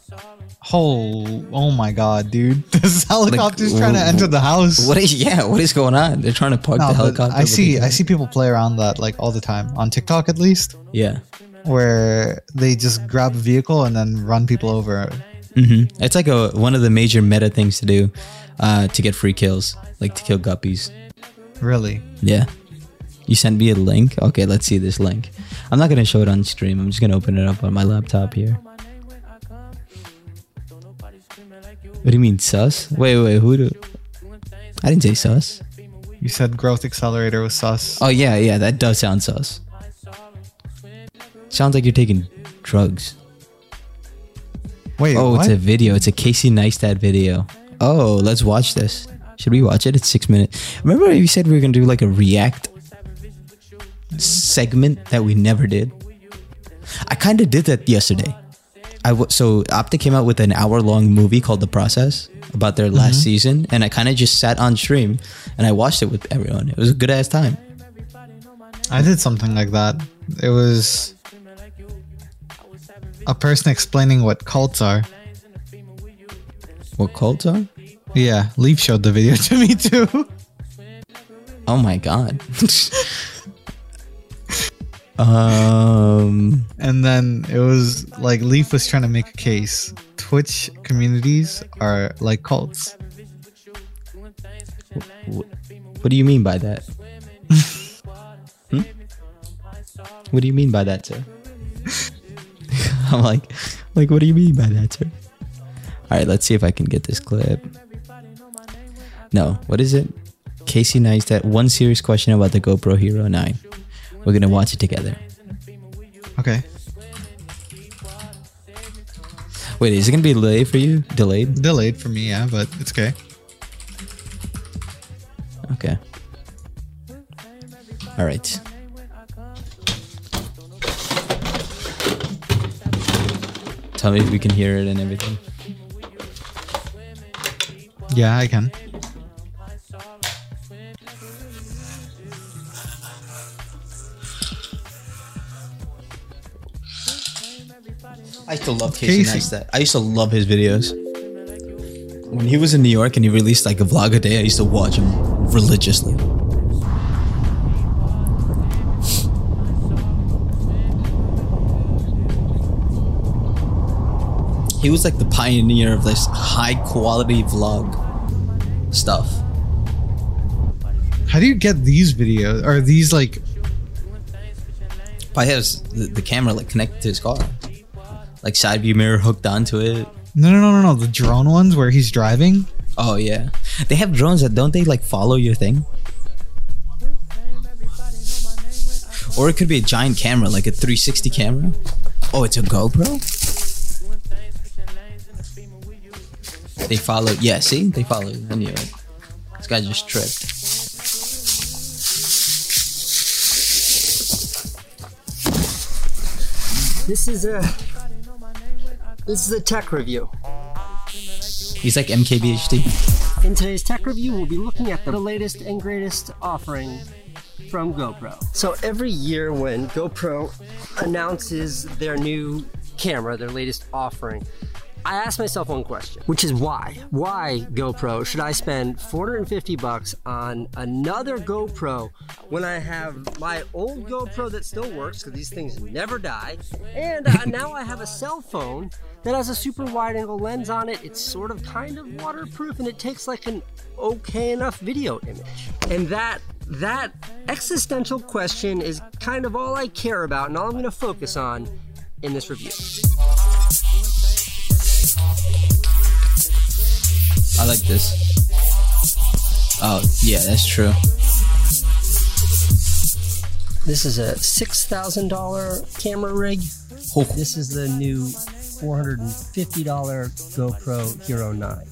oh my god, dude. This helicopter's trying to enter the house. What is going on? They're trying to park No, the but helicopter. I see over people play around that like all the time on TikTok at least, Yeah. where they just grab a vehicle and then run people over. It's like one of the major meta things to do, to get free kills, like to kill guppies. Really? Yeah. You sent me a link? Okay, let's see this link. I'm not going to show it on stream. I'm just going to open it up on my laptop here. What do you mean, sus? Wait, I didn't say sus. You said Growth Accelerator was sus. Oh, yeah, that does sound sus. Sounds like you're taking drugs. Wait, Oh, what? it's a video. It's a Casey Neistat video. Oh, let's watch this. Should we watch it? It's 6 minutes. Remember you said we were going to do like a react segment that we never did? I kind of did that yesterday. So Optic came out with an hour-long movie called The Process about their last season, and I kind of just sat on stream and I watched it with everyone. It was a good-ass time. I did something like that. It was a person explaining what cults are. What cults are? Yeah, Leaf showed the video to me too. Oh my god. And then it was like Leaf was trying to make a case. Twitch communities are like cults. What do you mean by that? What do you mean by that, sir? I'm like, what do you mean by that, sir? All right, let's see if I can get this clip. No, what is it? Casey Neistat, one serious question about the GoPro Hero 9. We're gonna watch it together. Okay. Wait, is it gonna be delayed for you? Delayed? Delayed for me, yeah, but it's okay. Okay. All right. Tell me if we can hear it and everything. Yeah, I can. I used to love Casey Casey. Neistat. I used to love his videos. When he was in New York and he released like a vlog a day, I used to watch him religiously. He was like the pioneer of this high quality vlog stuff. How do you get these videos? Are these like... Probably has the camera like connected to his car. Like side view mirror hooked onto it. No. The drone ones where he's driving? Oh yeah. They have drones that don't they like follow your thing? Or it could be a giant camera, like a 360 camera. Oh, it's a GoPro? They follow. Yeah, see? They follow. I knew it. This guy just tripped. This is a tech review. He's like MKBHD. In today's tech review, we'll be looking at the latest and greatest offering from GoPro. So every year when GoPro announces their new camera, their latest offering, I ask myself one question, which is why? Why, GoPro, should I spend $450 on another GoPro when I have my old GoPro that still works, because these things never die, and now I have a cell phone that has a super wide angle lens on it. It's sort of kind of waterproof, and it takes like an okay enough video image. And that existential question is kind of all I care about and all I'm going to focus on in this review. I like this. Oh, yeah, that's true. This is a $6,000 camera rig. Oh. This is the new $450 GoPro Hero 9.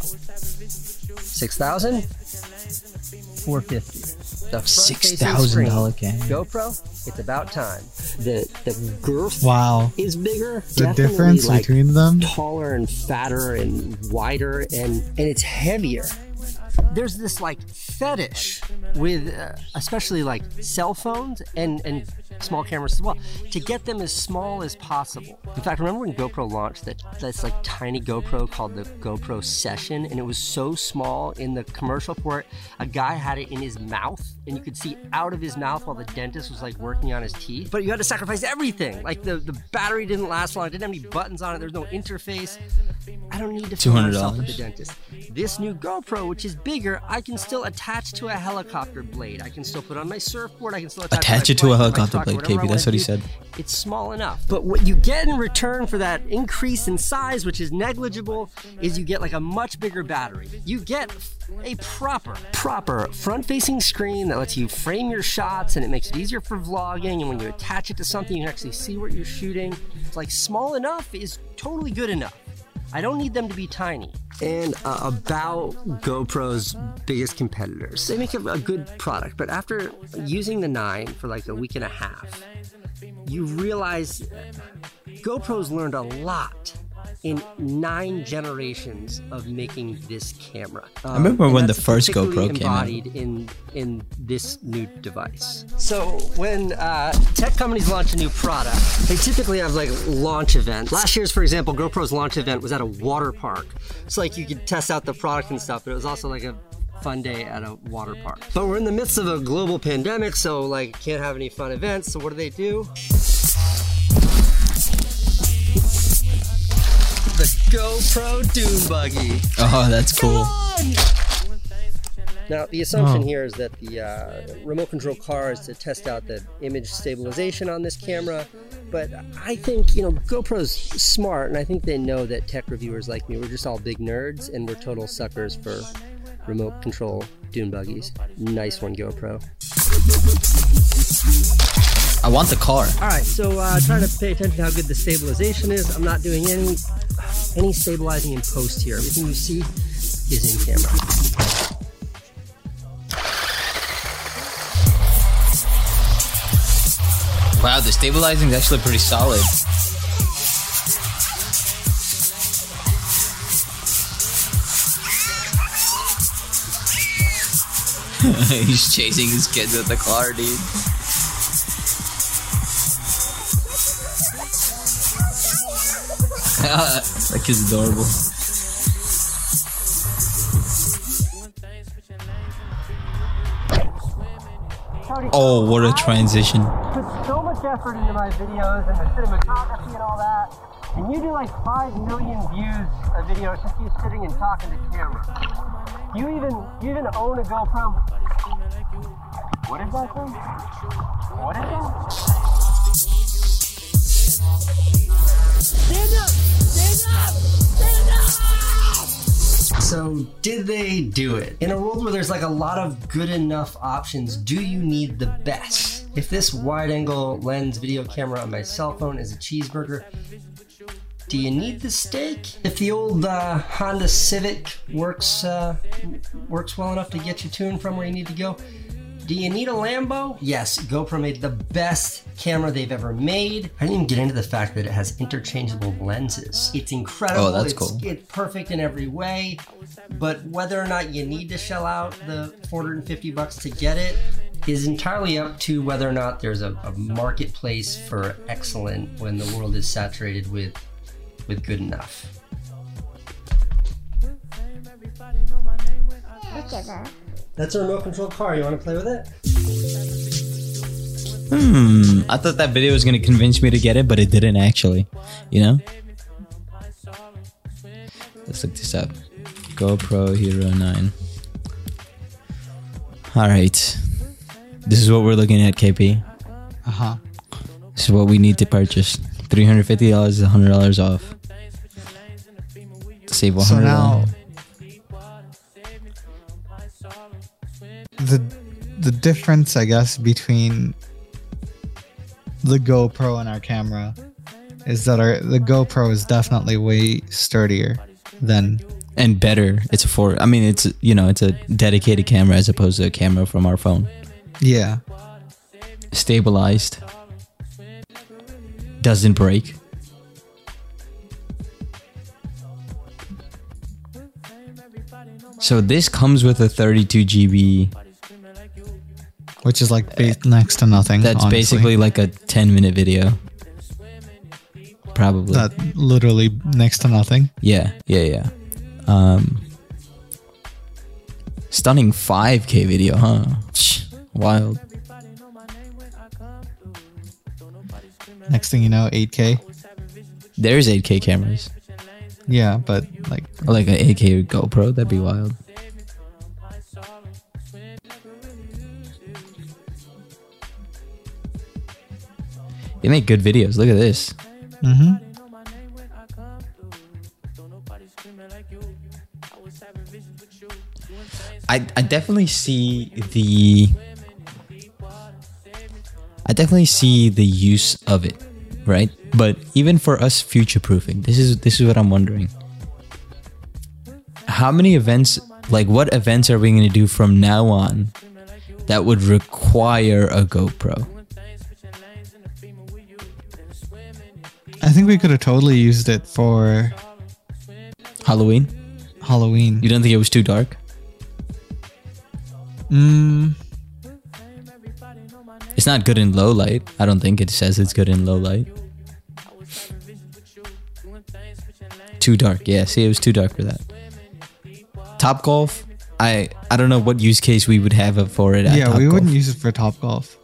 6,000? 450. The front-facing screen. $6,000 camera. GoPro, it's about time. The girth Wow. is bigger. The definitely, difference like, between them? taller and fatter and wider, and it's heavier. There's this like fetish with especially like cell phones and small cameras as well, to get them as small as possible. In fact, remember when GoPro launched that's like tiny GoPro called the GoPro Session, and it was so small in the commercial for it, a guy had it in his mouth, and you could see out of his mouth while the dentist was like working on his teeth. But you had to sacrifice everything. Like the battery didn't last long, it didn't have any buttons on it, there's no interface. I don't need to film myself at the dentist. This new GoPro, which is bigger, I can still attach to a helicopter blade. I can still put on my surfboard. I can still attach it to a helicopter blade, KP. That's what he said. It's small enough. But what you get in return for that increase in size, which is negligible, is you get like a much bigger battery. You get a proper front-facing screen that lets you frame your shots, and it makes it easier for vlogging. And when you attach it to something, you can actually see what you're shooting. It's like small enough is totally good enough. I don't need them to be tiny. And about GoPro's biggest competitors, they make a good product, but after using the 9 for like a week and a half, you realize GoPro's learned a lot in 9 generations of making this camera. I remember when the first GoPro came out. Embodied in this new device. So when tech companies launch a new product, they typically have like launch events. Last year's, for example, GoPro's launch event was at a water park. It's like you could test out the product and stuff, but it was also like a fun day at a water park. But we're in the midst of a global pandemic, so like can't have any fun events. So what do? The GoPro Dune Buggy. Oh, that's cool. Now, the assumption here is that the remote control car is to test out the image stabilization on this camera. But I think, GoPro's smart, and I think they know that tech reviewers like me, we're just all big nerds, and we're total suckers for remote control dune buggies. Nice one, GoPro. I want the car. All right, so try to pay attention to how good the stabilization is. I'm not doing any stabilizing in post here. Everything you see is in camera. Wow, the stabilizing is actually pretty solid. He's chasing his kids with the car, dude. That kid's adorable. Oh, what a transition. Put so much effort into my videos and the cinematography and all that, and you do like 5 million views a video just you sitting and talking to camera. You even own a GoPro. What is that thing? What is that? Stand up! Stand up! Stand up! So, did they do it? In a world where there's like a lot of good enough options, do you need the best? If this wide-angle lens video camera on my cell phone is a cheeseburger, do you need the steak? If the old Honda Civic works well enough to get you to and from where you need to go, do you need a Lambo? Yes, GoPro made the best camera they've ever made. I didn't even get into the fact that it has interchangeable lenses. It's incredible. Oh, that's cool. It's perfect in every way, but whether or not you need to shell out the $450 to get it is entirely up to whether or not there's a marketplace for excellent when the world is saturated with good enough. Look at that. That's a remote control car. You want to play with it? I thought that video was going to convince me to get it, but it didn't actually. Let's look this up. GoPro Hero 9. Alright. This is what we're looking at, KP. Uh-huh. This is what we need to purchase. $350 is $100 off. Save $100. So now, the difference, I guess, between the GoPro and our camera is that the GoPro is definitely way sturdier than and better. It's it's a dedicated camera as opposed to a camera from our phone. Yeah. Stabilized. Doesn't break. So this comes with a 32 GB which is like next to nothing. That's honestly. basically like a 10-minute video. Probably. That literally next to nothing. Yeah. Stunning 5K video, huh? Wild. Next thing you know, 8K. There's 8K cameras. Yeah, but like Like an 8K GoPro, that'd be wild. They make good videos. Look at this. I definitely see the use of it, right? But even for us future proofing, this is what I'm wondering. How many events, like what events are we going to do from now on that would require a GoPro? I think we could have totally used it for Halloween? Halloween. You don't think it was too dark? It's not good in low light. I don't think it says it's good in low light. Too dark. Yeah, see, it was too dark for that. Top Golf, I don't know what use case we would have for it at Yeah, Top we Golf. wouldn't use it for Top Golf.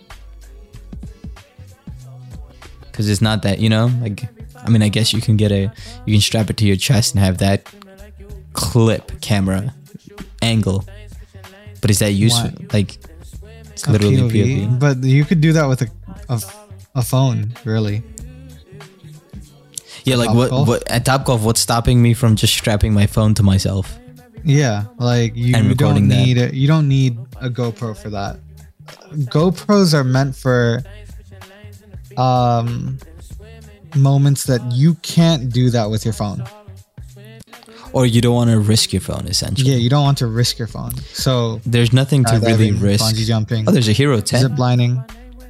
Because it's not that, like, I mean, I guess you can strap it to your chest and have that clip camera angle. But is that useful? Why? Like, it's literally POV. But you could do that with a phone, really. Yeah, like Top Golf? what at Top Golf, what's stopping me from just strapping my phone to myself? Yeah, like you And recording don't that. need you don't need a GoPro for that. GoPros are meant for moments that you can't do that with your phone. Or you don't want to risk your phone, essentially. Yeah, you don't want to risk your phone. So There's nothing to really skydiving, risk. bungee jumping, Oh, there's a Hero 10. zip lining.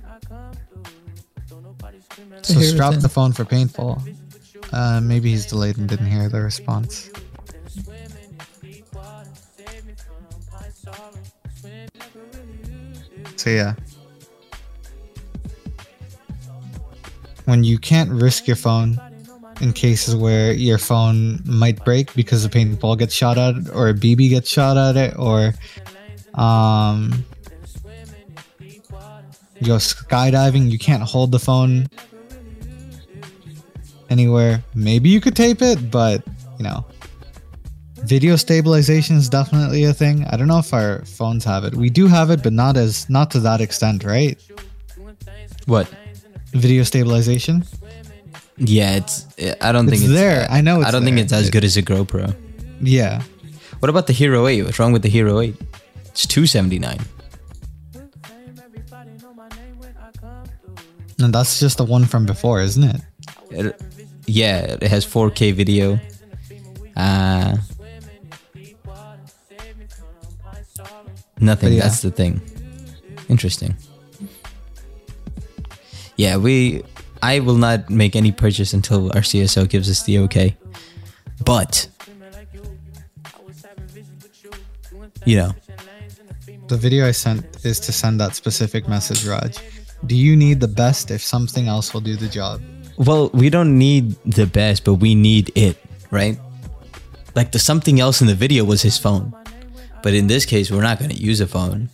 It's a So Hero strap 10. the phone for paintball. Maybe he's delayed and didn't hear the response. So yeah. When you can't risk your phone in cases where your phone might break because a paintball gets shot at it or a BB gets shot at it, or you go skydiving, you can't hold the phone anywhere. Maybe you could tape it, but video stabilization is definitely a thing. I don't know if our phones have it. We do have it, but not to that extent, right? What? Video stabilization. Yeah, I don't think It's there. I know I don't think it's as good as a GoPro. Yeah. What about the Hero 8? What's wrong with the Hero 8? It's $279. And that's just the one from before, isn't it? Yeah, it has 4K video. Nothing. But yeah. That's the thing. Interesting. Yeah, I will not make any purchase until our CSO gives us the okay. But The video I sent is to send that specific message, Raj. Do you need the best if something else will do the job? well, we don't need the best, but we need it, right? Like the something else in the video was his phone. But in this case, we're not going to use a phone.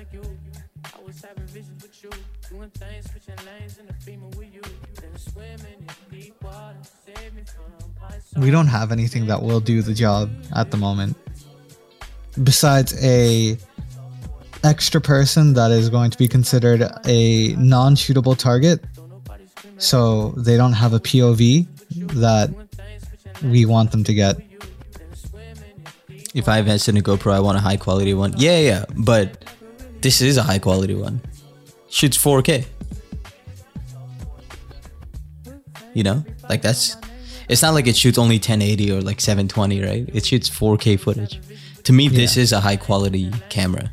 We don't have anything that will do the job at the moment. Besides a extra person that is going to be considered a non-shootable target. So they don't have a POV that we want them to get. If I invest in a GoPro, I want a high quality one. Yeah, but this is a high quality one. Shoots 4K. Like it's not like it shoots only 1080 or like 720, right? It shoots 4K footage. To me, this is a high quality camera.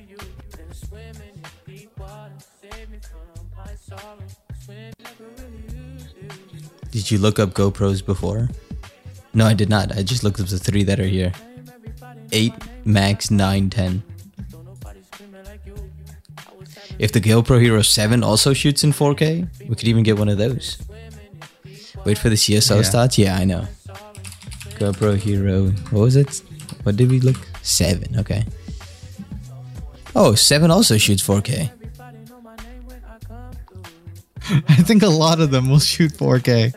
Did you look up GoPros before? No, I did not. I just looked up the 3 that are here. 8, Max, 9, 10. If the GoPro Hero 7 also shoots in 4K, we could even get one of those. Wait for the CSO Yeah. stats? Yeah, I know. GoPro Hero, what was it? What did we look? 7, okay. Oh, 7 also shoots 4K. I think a lot of them will shoot 4K.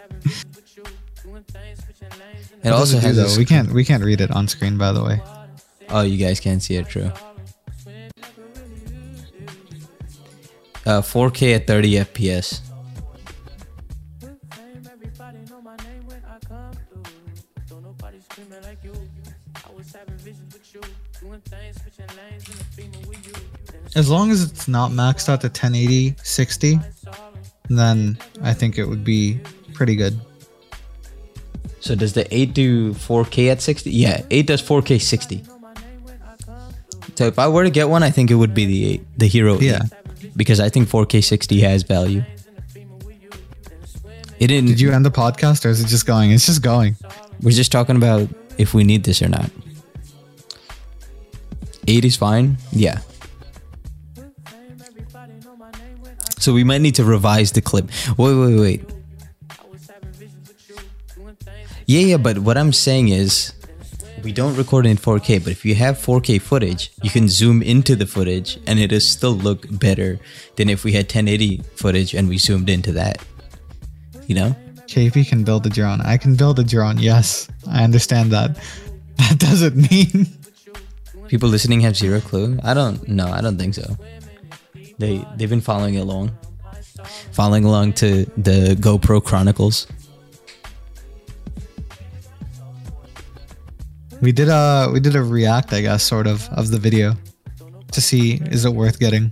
It also has though. a We can't read it on screen, by the way. Oh, you guys can't see it, true. 4K at 30 FPS. As long as it's not maxed out to 1080 60, then I think it would be pretty good. So does the 8 do 4K at 60? Yeah, 8 does 4K 60. So if I were to get one, I think it would be the 8, the Hero 8. Yeah. Because I think 4K 60 has value. It didn't. Did you end the podcast or is it just going? It's just going. We're just talking about if we need this or not. 8 is fine. Yeah. So we might need to revise the clip. Wait. Yeah, but what I'm saying is we don't record in 4K, but if you have 4K footage, you can zoom into the footage and it'll still look better than if we had 1080 footage and we zoomed into that. You know? KP can build a drone. I can build a drone. Yes, I understand that. That doesn't mean People listening have zero clue. I don't think so. They've been following along to the GoPro Chronicles. we did a react, I guess, sort of the video to see is it worth getting.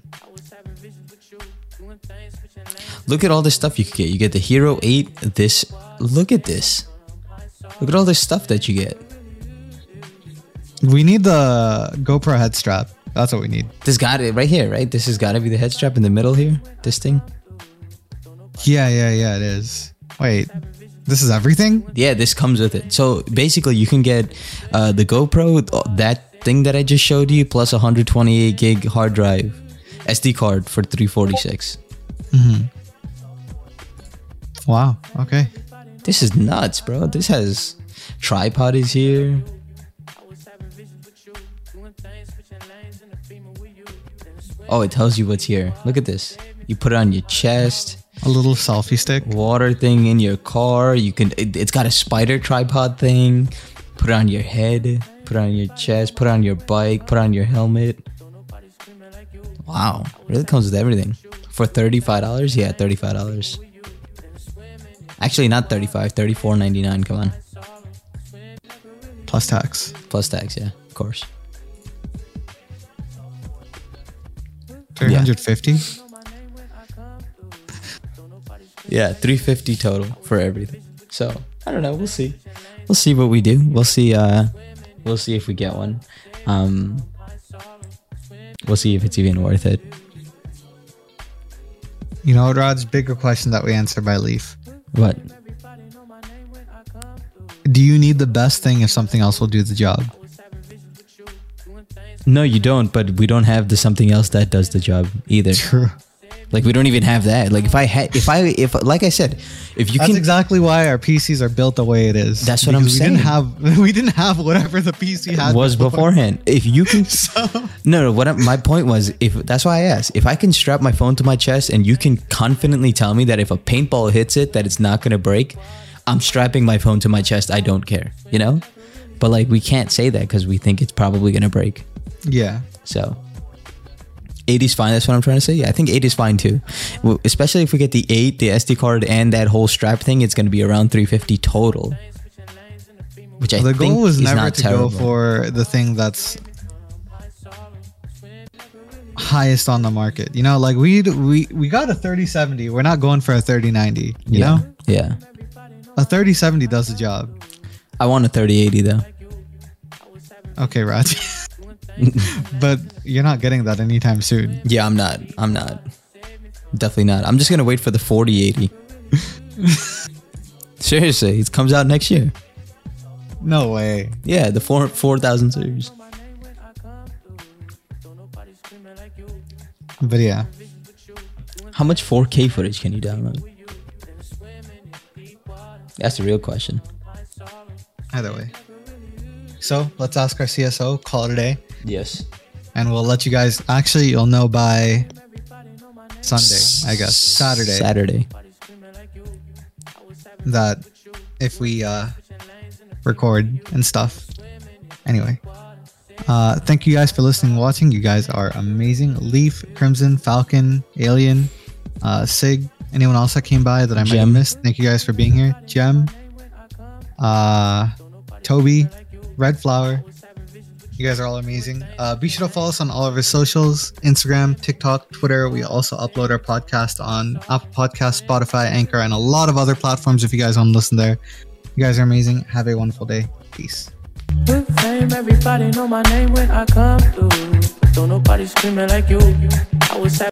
Look at all the stuff you could get. You get the Hero 8. This. Look at this. Look at all this stuff that you get. We need the GoPro head strap. That's what we need. This got it right here, right? This has got to be the head strap in the middle here. This thing. Yeah, it is. Wait, this is everything? Yeah, this comes with it. So basically, you can get the GoPro, that thing that I just showed you, plus 128 gig hard drive, SD card for $346. Wow. Okay. This is nuts, bro. This has tripod is here. Oh, it tells you what's here. Look at this. You put it on your chest. A little selfie stick. Water thing in your car. You can. It's got a spider tripod thing. Put it on your head. Put it on your chest. Put it on your bike. Put it on your helmet. Wow, really comes with everything. For $35? Yeah, $35. Actually, not $35. $34.99. Come on. Plus tax. Plus tax. Yeah, of course. 350. Yeah, $350 total for everything. So I don't know. We'll see. We'll see what we do. We'll see. We'll see if we get one. We'll see if it's even worth it. You know what, Raj? Bigger question that we answer by Leaf. What? Do you need the best thing if something else will do the job? No, you don't. But we don't have the something else that does the job either. True. Like we don't even have that. Like if like I said, if you That's can. exactly why our PCs are built the way it is. That's what I'm Because saying. We didn't have whatever the PC had was before. beforehand. If you can, So, no. My point was, if that's why I asked, if I can strap my phone to my chest and you can confidently tell me that if a paintball hits it, that it's not gonna break, I'm strapping my phone to my chest. I don't care, you know. But like we can't say that because we think it's probably gonna break. yeah. So 80 is fine. That's what I'm trying to say. Yeah, I think 8 is fine too. Well, especially if we get the 8, the SD card, and that whole strap thing, it's going to be around 350 total. Which I The think goal was is never not to terrible. go for the thing that's highest on the market. You know, like we got a 3070. We're not going for a 3090. You know, Yeah. a 3070 does the job. I want a 3080 though. Okay, Raj. But you're not getting that anytime soon. Yeah, I'm not. Definitely not. I'm just going to wait for the 4080. Seriously, it comes out next year. No way. Yeah, the 4000 series. But yeah, How much 4K footage can you download? That's the real question. either way. So let's ask our CSO, call it a day, Yes. and we'll let you guys. Actually, you'll know by Sunday, I guess, Saturday, that if we record and stuff. Anyway, thank you guys for listening and watching. You guys are amazing. Leaf, Crimson, Falcon, Alien, Sig, anyone else that came by that I might have Gem. missed, thank you guys for being here. Gem, Toby, Red Flower, you guys are all amazing. Be sure to follow us on all of our socials: Instagram, TikTok, Twitter. We also upload our podcast on Apple Podcasts, Spotify, Anchor, and a lot of other platforms if you guys want to listen there. You guys are amazing. Have a wonderful day. Peace. With fame, everybody know my name when I come through. Don't nobody screaming like you. I was